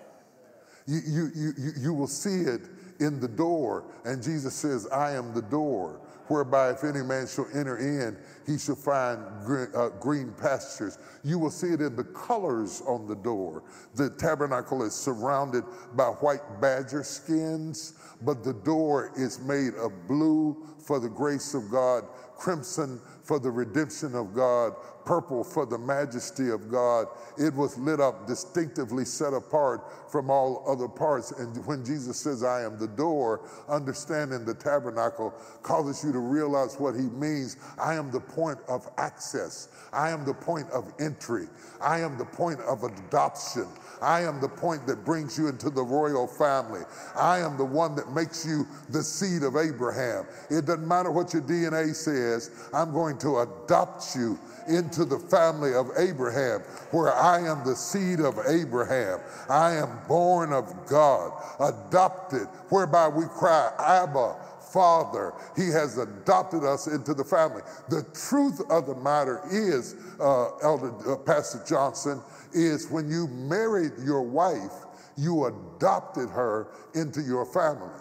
You will see it in the door, and Jesus says, I am the door, whereby if any man shall enter in, he shall find green pastures. You will see it in the colors on the door. The tabernacle is surrounded by white badger skins, but the door is made of blue for the grace of God, crimson for the redemption of God, purple for the majesty of God. It was lit up, distinctively set apart from all other parts. And when Jesus says, I am the door, understanding the tabernacle causes you to realize what he means. I am the point of access. I am the point of entry. I am the point of adoption. I am the point that brings you into the royal family. I am the one that makes you the seed of Abraham. It doesn't matter what your DNA says. I'm going to adopt you into the family of Abraham, where I am the seed of Abraham. I am born of God, adopted, whereby we cry, Abba, Father. He has adopted us into the family. The truth of the matter is, Pastor Johnson, is when you married your wife, you adopted her into your family.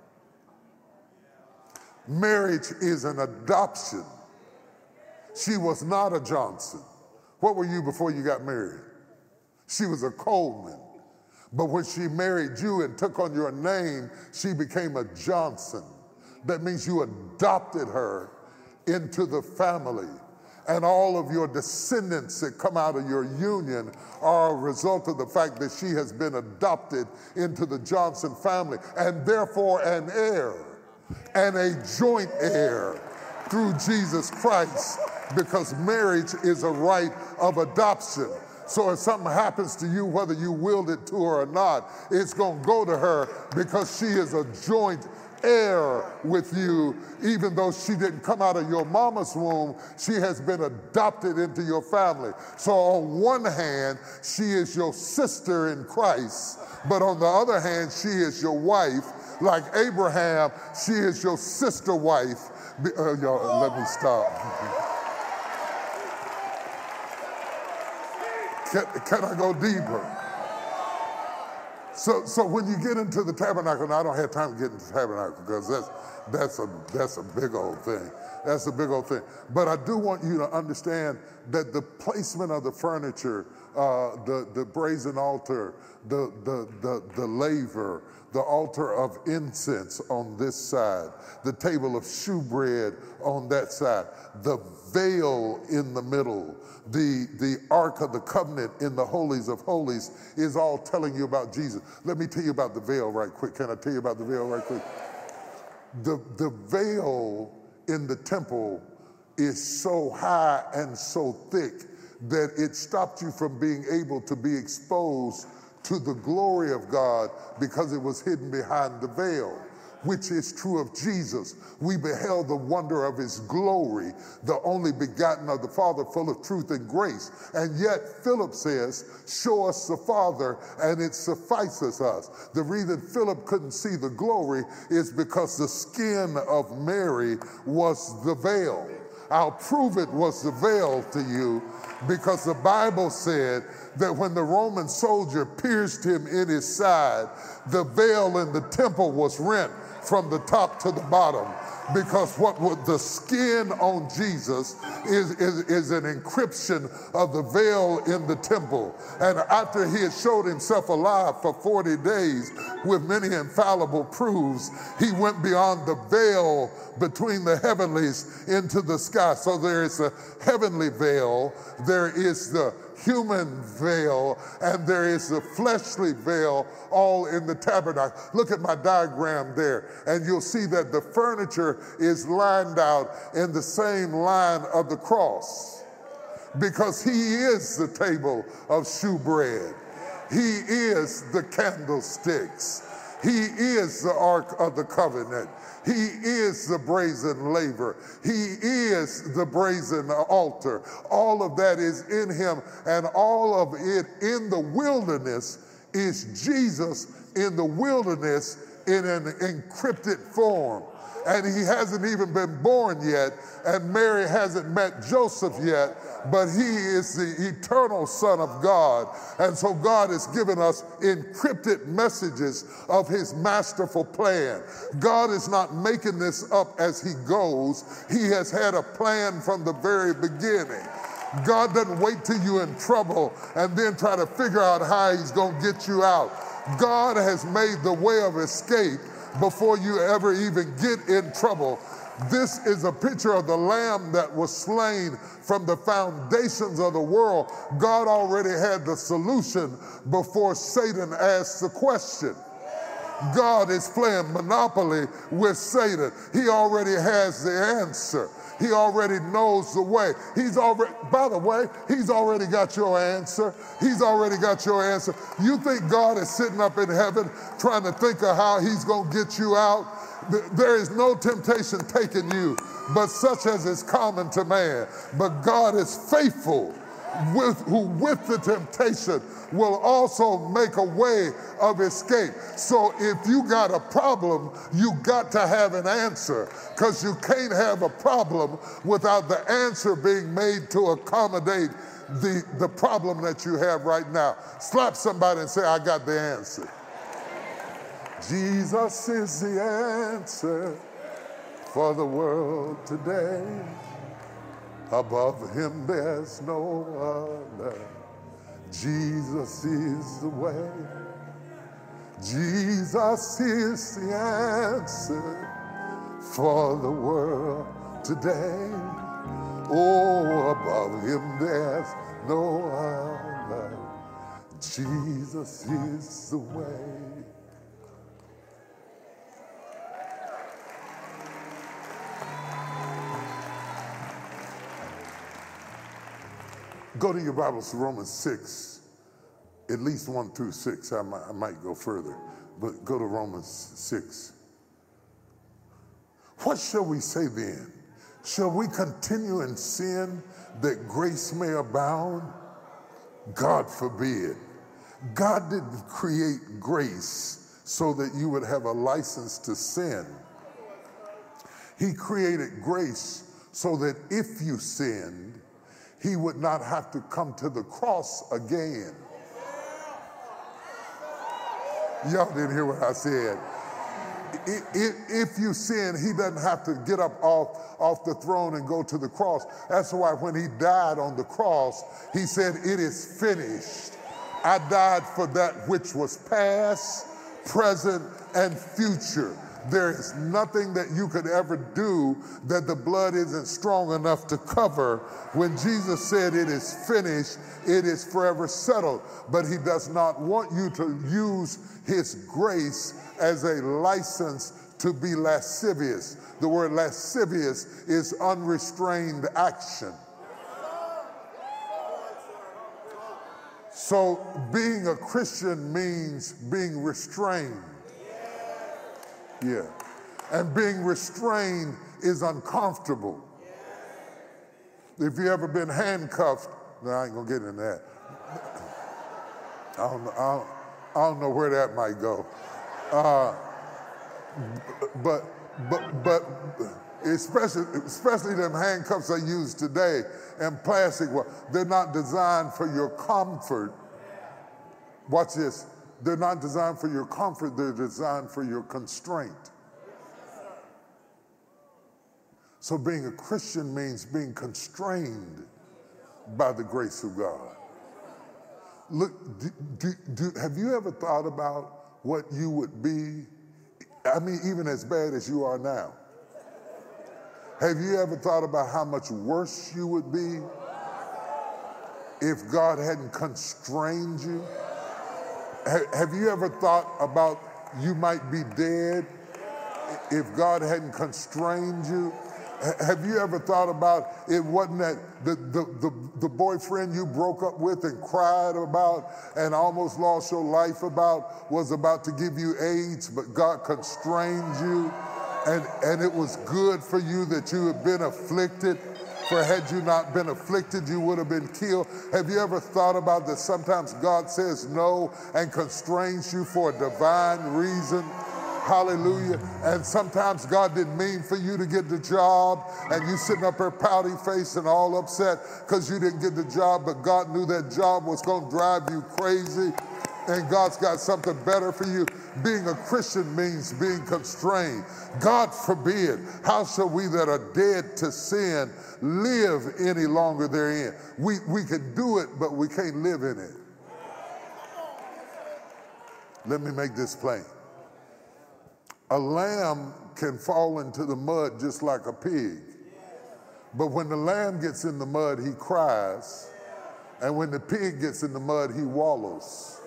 Marriage is an adoption. She was not a Johnson. What were you before you got married? She was a Coleman. But when she married you and took on your name, she became a Johnson. That means you adopted her into the family. And all of your descendants that come out of your union are a result of the fact that she has been adopted into the Johnson family, and therefore an heir and a joint heir through Jesus Christ, because marriage is a right of adoption. So if something happens to you, whether you willed it to her or not, it's going to go to her because she is a joint heir with you. Even though she didn't come out of your mama's womb, she has been adopted into your family. So on one hand, she is your sister in Christ, but on the other hand, she is your wife. Like Abraham, she is your sister wife. Y'all, let me stop. Can I go deeper? So when you get into the tabernacle, now I don't have time to get into the tabernacle because that's a big old thing. That's a big old thing. But I do want you to understand that the placement of the furniture, the brazen altar, the laver, the altar of incense on this side, the table of shewbread on that side, the veil in the middle, the Ark of the Covenant in the holies of holies is all telling you about Jesus. Let me tell you about the veil right quick. Can I tell you about the veil right quick? The veil in the temple is so high and so thick that it stopped you from being able to be exposed to the glory of God because it was hidden behind the veil, which is true of Jesus. We beheld the wonder of his glory, the only begotten of the Father, full of truth and grace. And yet Philip says, show us the Father and it suffices us. The reason Philip couldn't see the glory is because the skin of Mary was the veil. I'll prove it was the veil to you because the Bible said that when the Roman soldier pierced him in his side, the veil in the temple was rent from the top to the bottom, because the skin on Jesus is an encryption of the veil in the temple. And after he had showed himself alive for 40 days with many infallible proofs, he went beyond the veil between the heavenlies into the sky. So there is a heavenly veil, there is the human veil, and there is the fleshly veil, all in the tabernacle. Look at my diagram there, and you'll see that the furniture is lined out in the same line of the cross, because he is the table of shewbread. He is the candlesticks. He is the Ark of the Covenant. He is the brazen laver. He is the brazen altar. All of that is in him, and all of it in the wilderness is Jesus in the wilderness in an encrypted form. And he hasn't even been born yet, and Mary hasn't met Joseph yet, but he is the eternal Son of God. And so God has given us encrypted messages of his masterful plan. God is not making this up as he goes. He has had a plan from the very beginning. God doesn't wait till you're in trouble and then try to figure out how he's going to get you out. God has made the way of escape before you ever even get in trouble. This is a picture of the lamb that was slain from the foundations of the world. God already had the solution before Satan asked the question. God is playing Monopoly with Satan. He already has the answer. He already knows the way. By the way, he's already got your answer. He's already got your answer. You think God is sitting up in heaven trying to think of how he's going to get you out? There is no temptation taking you, but such as is common to man. But God is faithful, who with the temptation will also make a way of escape. So if you got a problem, you got to have an answer, because you can't have a problem without the answer being made to accommodate the problem that you have right now. Slap somebody and say, I got the answer. Jesus is the answer for the world today. Above him there's no other. Jesus is the way. Jesus is the answer for the world today. Oh, above him there's no other. Jesus is the way. Go to your Bibles to Romans 6, at least 1 through 6. I might go further, but go to Romans 6. What shall we say then? Shall we continue in sin that grace may abound? God forbid. God didn't create grace so that you would have a license to sin. He created grace so that if you sinned, he would not have to come to the cross again. Y'all didn't hear what I said. If you sin, he doesn't have to get up off the throne and go to the cross. That's why when he died on the cross, he said, it is finished. I died for that which was past, present, and future. There is nothing that you could ever do that the blood isn't strong enough to cover. When Jesus said it is finished, it is forever settled. But he does not want you to use his grace as a license to be lascivious. The word lascivious is unrestrained action. So being a Christian means being restrained. Yeah. And being restrained is uncomfortable. If you ever been handcuffed, no, I ain't gonna get into that. I don't know where that might go. But especially them handcuffs they use today and plastic, well, they're not designed for your comfort. Watch this. They're not designed for your comfort, they're designed for your constraint. So being a Christian means being constrained by the grace of God. Look, have you ever thought about what you would be, I mean, even as bad as you are now? Have you ever thought about how much worse you would be if God hadn't constrained you? Have you ever thought about you might be dead if God hadn't constrained you? Have you ever thought about it wasn't that the boyfriend you broke up with and cried about and almost lost your life about was about to give you AIDS, but God constrained you, and it was good for you that you had been afflicted? For had you not been afflicted, you would have been killed. Have you ever thought about that sometimes God says no and constrains you for a divine reason? Hallelujah. And sometimes God didn't mean for you to get the job, and you sitting up there pouty faced and all upset because you didn't get the job, but God knew that job was going to drive you crazy, and God's got something better for you. Being a Christian means being constrained. God forbid, how shall we that are dead to sin live any longer therein? We can do it, but we can't live in it. Let me make this plain. A lamb can fall into the mud just like a pig. But when the lamb gets in the mud, he cries. And when the pig gets in the mud, he wallows.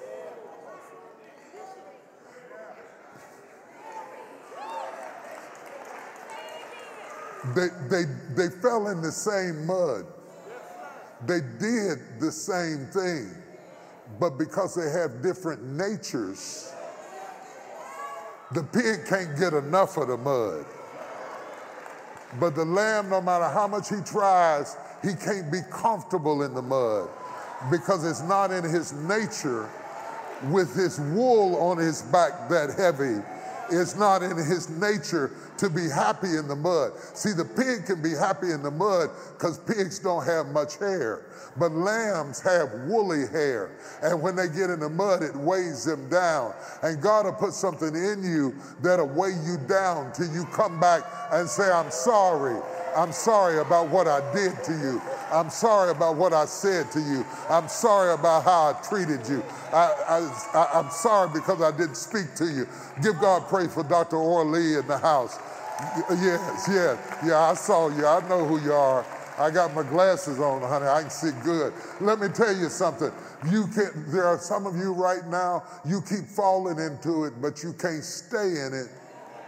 They fell in the same mud. They did the same thing. But because they have different natures, the pig can't get enough of the mud. But the lamb, no matter how much he tries, he can't be comfortable in the mud because it's not in his nature with his wool on his back that heavy. It's not in his nature to be happy in the mud. See, the pig can be happy in the mud because pigs don't have much hair. But lambs have woolly hair. And when they get in the mud, it weighs them down. And God will put something in you that'll weigh you down till you come back and say, I'm sorry. I'm sorry about what I did to you. I'm sorry about what I said to you. I'm sorry about how I treated you. I'm sorry because I didn't speak to you. Give God praise for Dr. Orlee in the house. Yes, I saw you. I know who you are. I got my glasses on, honey. I can see good. Let me tell you something. There are some of you right now, you keep falling into it, but you can't stay in it.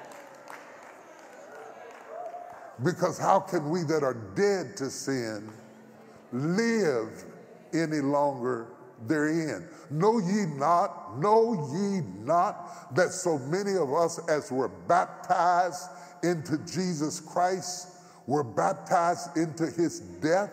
Because how can we that are dead to sin live any longer therein? Know ye not that so many of us as were baptized into Jesus Christ were baptized into his death?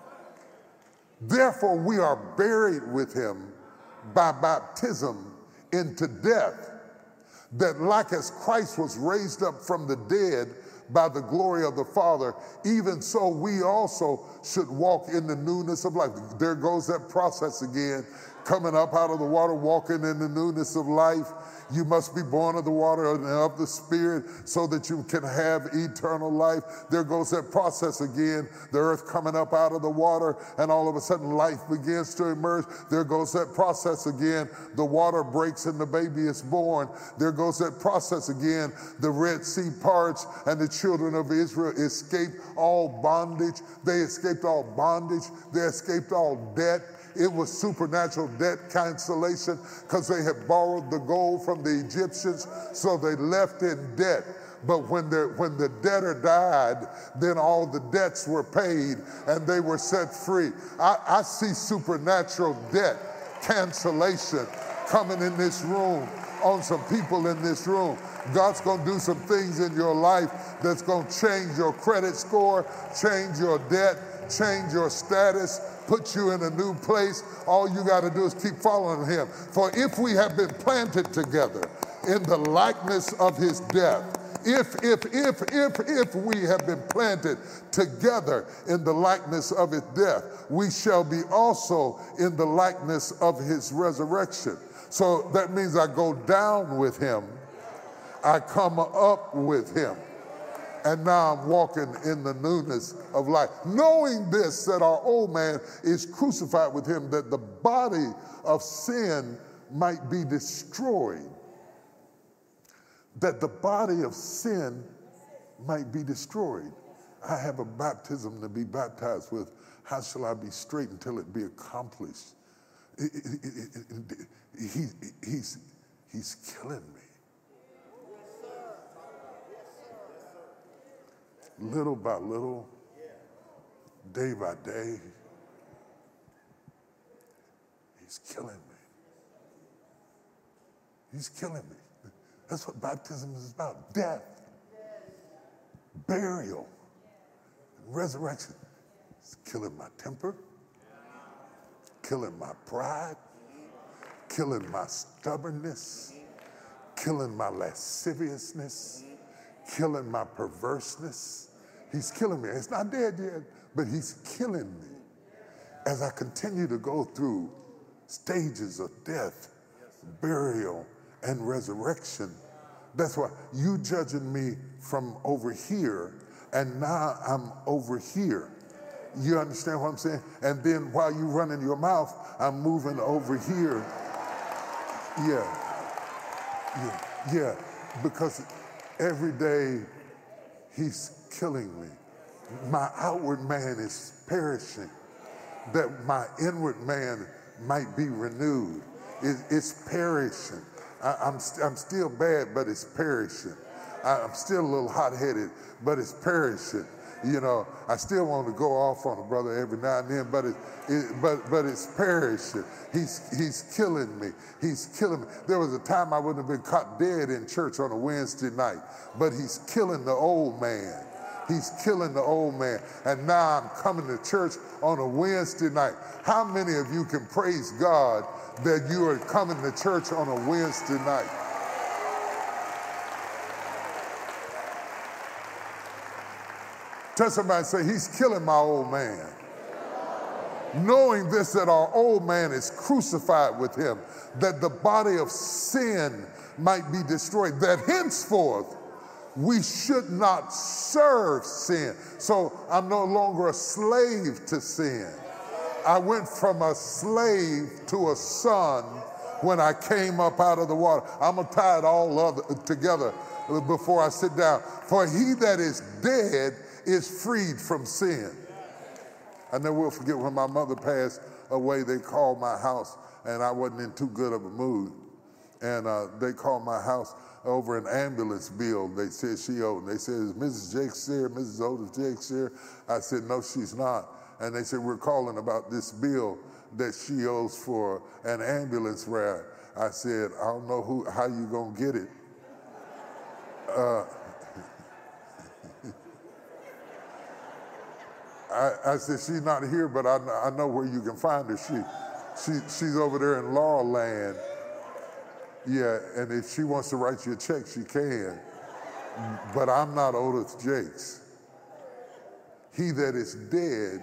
Therefore we are buried with him by baptism into death, that like as Christ was raised up from the dead by the glory of the Father, even so we also should walk in the newness of life. There goes that process again, coming up out of the water, walking in the newness of life. You must be born of the water and of the Spirit so that you can have eternal life. There goes that process again, the earth coming up out of the water, and all of a sudden life begins to emerge. There goes that process again. The water breaks and the baby is born. There goes that process again. The Red Sea parts and the children of Israel escaped all bondage. They escaped all bondage. They escaped all debt. It was supernatural debt cancellation because they had borrowed the gold from the Egyptians, so they left in debt. But when the debtor died, then all the debts were paid and they were set free. I see supernatural debt cancellation coming in this room on some people in this room. God's going to do some things in your life that's going to change your credit score, change your debt, change your status, put you in a new place. All you got to do is keep following him. For if we have been planted together in the likeness of his death, if we have been planted together in the likeness of his death, we shall be also in the likeness of his resurrection. So that means I go down with him, I come up with him. And now I'm walking in the newness of life. Knowing this, that our old man is crucified with him, that the body of sin might be destroyed. That the body of sin might be destroyed. I have a baptism to be baptized with. How shall I be straight until it be accomplished? He's killing me. Little by little, day by day, he's killing me. He's killing me. That's what baptism is about. Death, burial, and resurrection. It's killing my temper, killing my pride, killing my stubbornness, killing my lasciviousness, killing my perverseness. He's killing me. It's not dead yet, but he's killing me as I continue to go through stages of death, burial, and resurrection. That's why you judging me from over here, and now I'm over here. You understand what I'm saying? And then while you running your mouth, I'm moving over here. Yeah, because Every day, he's killing me. My outward man is perishing, that my inward man might be renewed. It's perishing. I'm still bad, but it's perishing. I'm still a little hot-headed, but it's perishing. You know, I still want to go off on a brother every now and then, but it's perishing. He's killing me. He's killing me. There was a time I wouldn't have been caught dead in church on a Wednesday night, but he's killing the old man. He's killing the old man. And now I'm coming to church on a Wednesday night. How many of you can praise God that you are coming to church on a Wednesday night? Tell somebody, say, he's killing my old man. Knowing this, that our old man is crucified with him, that the body of sin might be destroyed, that henceforth we should not serve sin. So I'm no longer a slave to sin. I went from a slave to a son when I came up out of the water. I'm going to tie it all together before I sit down. For he that is dead is freed from sin. I never will forget when my mother passed away, they called my house, and I wasn't in too good of a mood. And they called my house over an ambulance bill they said she owed. They said, is Mrs. Jakes here, Mrs. Otis Jakes here? I said, no, she's not. And they said, we're calling about this bill that she owes for an ambulance ride. I said, I don't know how you gonna get it. I said, she's not here, but I know where you can find her. She's over there in Law Land. Yeah, and if she wants to write you a check, she can. But I'm not Otis Jakes. He that is dead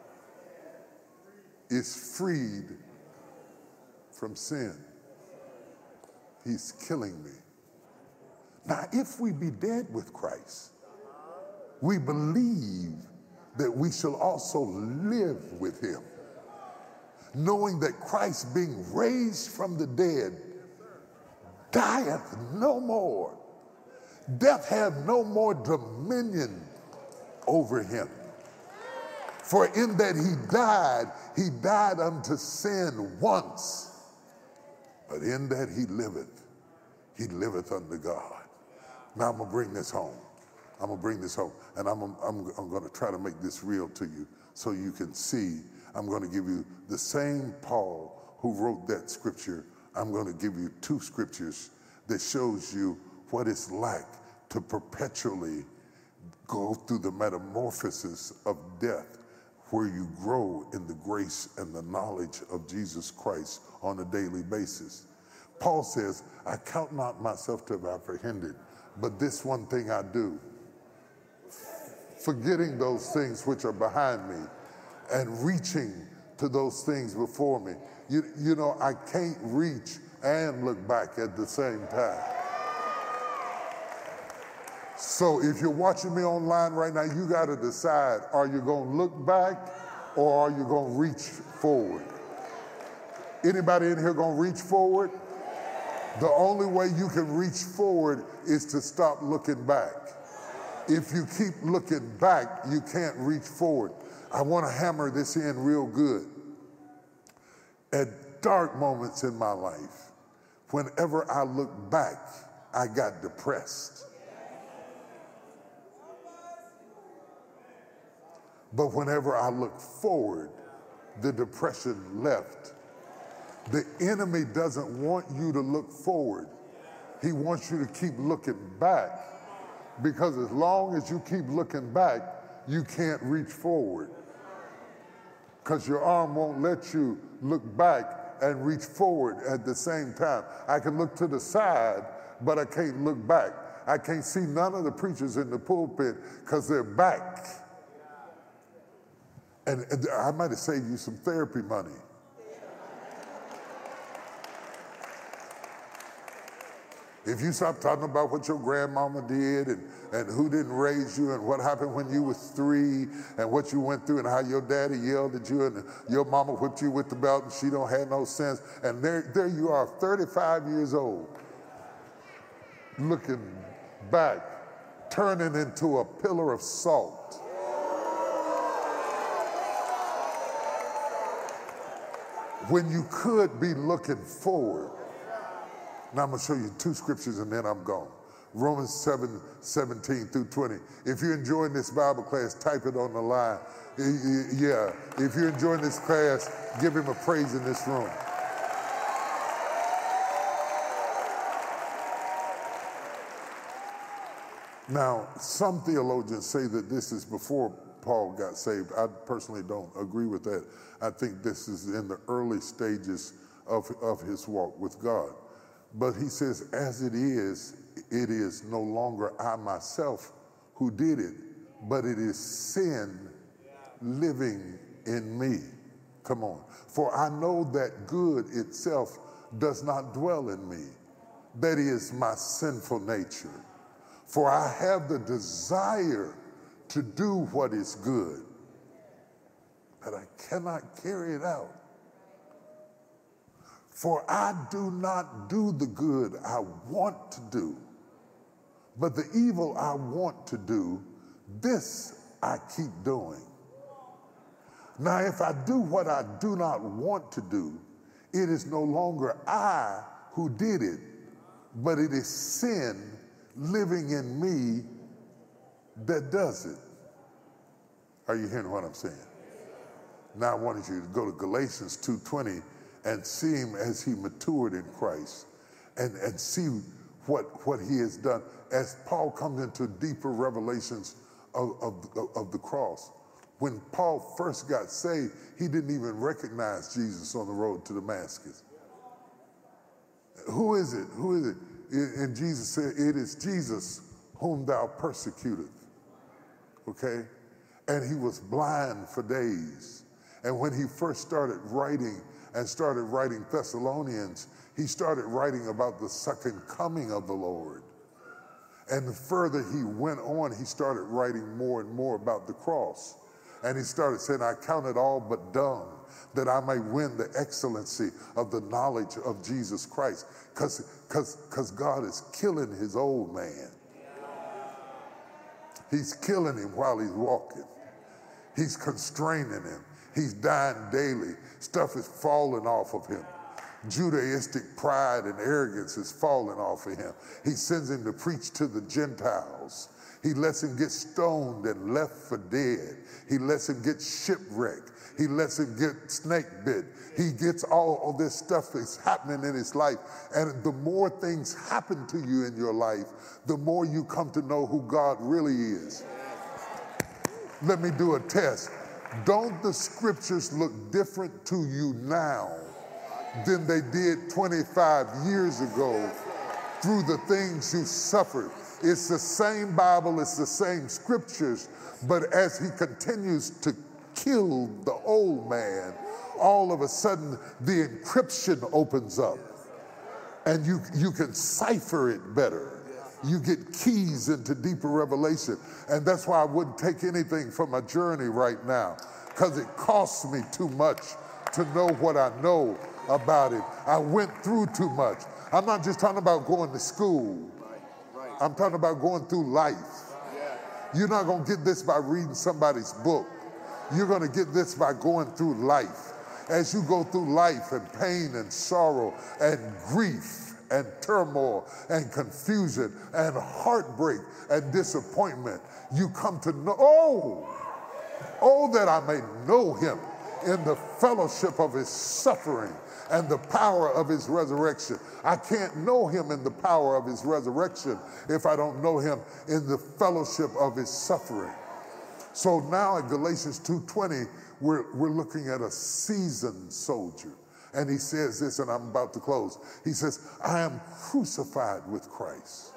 is freed from sin. He's killing me. Now, if we be dead with Christ, we believe that we shall also live with him, knowing that Christ, being raised from the dead, dieth no more. Death hath no more dominion over him. For in that he died unto sin once, but in that he liveth unto God. Now I'm gonna bring this home. I'm gonna bring this home, and I'm gonna try to make this real to you so you can see. I'm gonna give you the same Paul who wrote that scripture. I'm gonna give you two scriptures that shows you what it's like to perpetually go through the metamorphosis of death, where you grow in the grace and the knowledge of Jesus Christ on a daily basis. Paul says, I count not myself to have apprehended, but this one thing I do, forgetting those things which are behind me and reaching to those things before me. You know, I can't reach and look back at the same time. So if you're watching me online right now, you got to decide, are you going to look back or are you going to reach forward? Anybody in here going to reach forward? The only way you can reach forward is to stop looking back. If you keep looking back, you can't reach forward. I want to hammer this in real good. At dark moments in my life, whenever I look back, I got depressed. But whenever I look forward, the depression left. The enemy doesn't want you to look forward. He wants you to keep looking back, because as long as you keep looking back, you can't reach forward, because your arm won't let you look back and reach forward at the same time. I can look to the side, but I can't look back. I can't see none of the preachers in the pulpit because they're back. And I might have saved you some therapy money. If you stop talking about what your grandmama did and who didn't raise you and what happened when you was 3 and what you went through and how your daddy yelled at you and your mama whipped you with the belt and she don't have no sense, and there you are, 35 years old, looking back, turning into a pillar of salt. When you could be looking forward. Now I'm going to show you two scriptures and then I'm gone. Romans 7:17 through 20. If you're enjoying this Bible class, type it on the line. Yeah, if you're enjoying this class, give him a praise in this room. Now, some theologians say that this is before Paul got saved. I personally don't agree with that. I think this is in the early stages of his walk with God. But he says, as it is no longer I myself who did it, but it is sin living in me. Come on. For I know that good itself does not dwell in me. That is my sinful nature. For I have the desire to do what is good, but I cannot carry it out. For I do not do the good I want to do, but the evil I want to do, this I keep doing. Now, if I do what I do not want to do, it is no longer I who did it, but it is sin living in me that does it. Are you hearing what I'm saying? Now I wanted you to go to Galatians 2:20 and see him as he matured in Christ and see what he has done as Paul comes into deeper revelations of the cross. When Paul first got saved, he didn't even recognize Jesus on the road to Damascus. Who is it? Who is it? And Jesus said, it is Jesus whom thou persecutest. Okay? And he was blind for days. And when he first started writing Thessalonians, he started writing about the second coming of the Lord. And the further he went on, he started writing more and more about the cross. And he started saying, I count it all but dung, that I may win the excellency of the knowledge of Jesus Christ. Because God is killing his old man. He's killing him while he's walking. He's constraining him. He's dying daily. Stuff is falling off of him. Judaistic pride and arrogance is falling off of him. He sends him to preach to the Gentiles. He lets him get stoned and left for dead. He lets him get shipwrecked. He lets him get snake bit. He gets all this stuff that's happening in his life. And the more things happen to you in your life, the more you come to know who God really is. Let me do a test. Don't the scriptures look different to you now than they did 25 years ago through the things you suffered? It's the same Bible, it's the same scriptures, but as he continues to kill the old man, all of a sudden the encryption opens up and you can cipher it better. You get keys into deeper revelation. And that's why I wouldn't take anything from my journey right now, because it costs me too much to know what I know about it. I went through too much. I'm not just talking about going to school. I'm talking about going through life. You're not going to get this by reading somebody's book. You're going to get this by going through life. As you go through life and pain and sorrow and grief and turmoil and confusion and heartbreak and disappointment, you come to know, oh, that I may know him in the fellowship of his suffering and the power of his resurrection. I can't know him in the power of his resurrection if I don't know him in the fellowship of his suffering. So now in Galatians 2:20, we're looking at a seasoned soldier. And he says this, and I'm about to close. He says, I am crucified with Christ.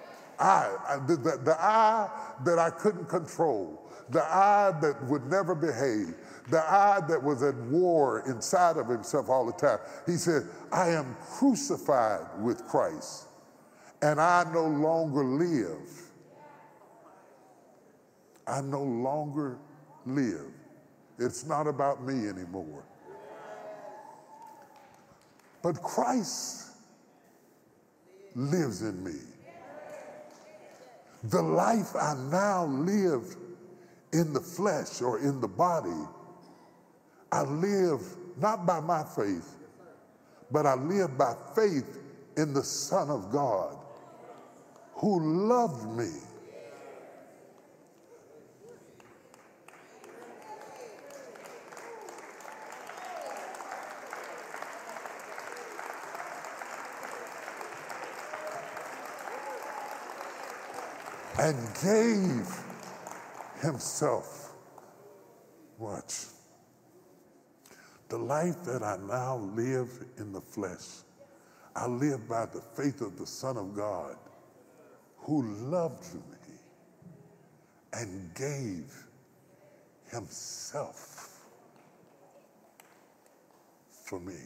The I that I couldn't control, the I that would never behave, the I that was at war inside of himself all the time. He said, I am crucified with Christ, and I no longer live. I no longer live. It's not about me anymore. But Christ lives in me. The life I now live in the flesh or in the body, I live not by my faith, but I live by faith in the Son of God who loved me. And gave himself. Watch. The life that I now live in the flesh, I live by the faith of the Son of God who loved me and gave himself for me.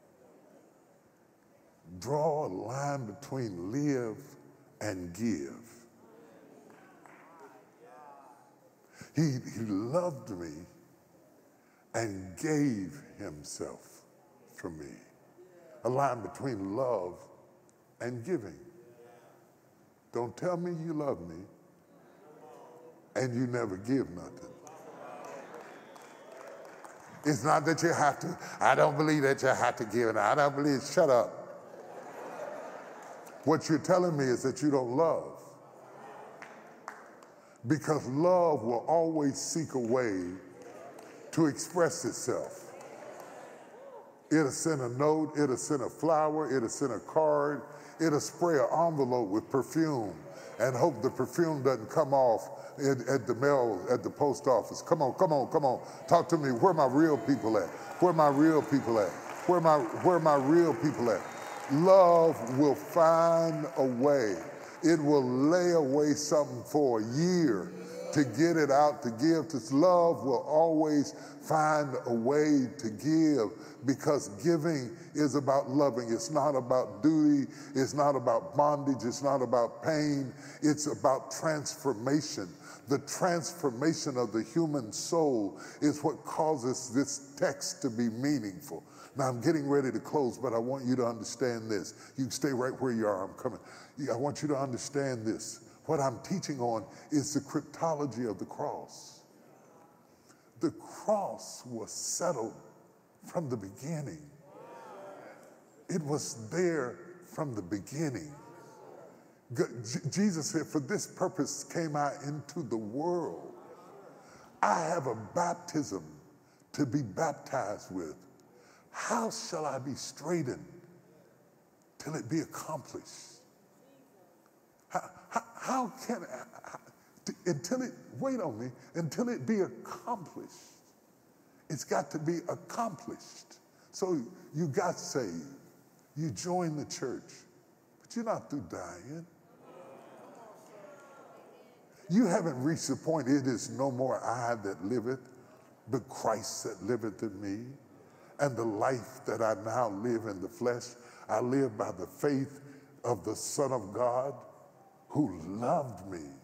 Draw a line between live and give. He loved me and gave himself for me. A line between love and giving. Don't tell me you love me and you never give nothing. It's not that you have to. I don't believe that you have to give. I don't believe. Shut up. What you're telling me is that you don't love. Because love will always seek a way to express itself. It'll send a note, it'll send a flower, it'll send a card, it'll spray an envelope with perfume and hope the perfume doesn't come off at the mail, at the post office. Come on, come on, come on. Talk to me. Where my real people at? Where my real people at? Where my real people at? Love will find a way. It will lay away something for a year to get it out to give. This love will always find a way to give because giving is about loving. It's not about duty. It's not about bondage. It's not about pain. It's about transformation. The transformation of the human soul is what causes this text to be meaningful. Now, I'm getting ready to close, but I want you to understand this. You can stay right where you are. I'm coming. I want you to understand this. What I'm teaching on is the cryptology of the cross. The cross was settled from the beginning. It was there from the beginning. Jesus said, for this purpose came I into the world. I have a baptism to be baptized with. How shall I be straightened till it be accomplished? How can until it be accomplished. It's got to be accomplished. So you got saved. You joined the church, but you're not through dying. You haven't reached the point, it is no more I that liveth, but Christ that liveth in me. And the life that I now live in the flesh, I live by the faith of the Son of God who loved me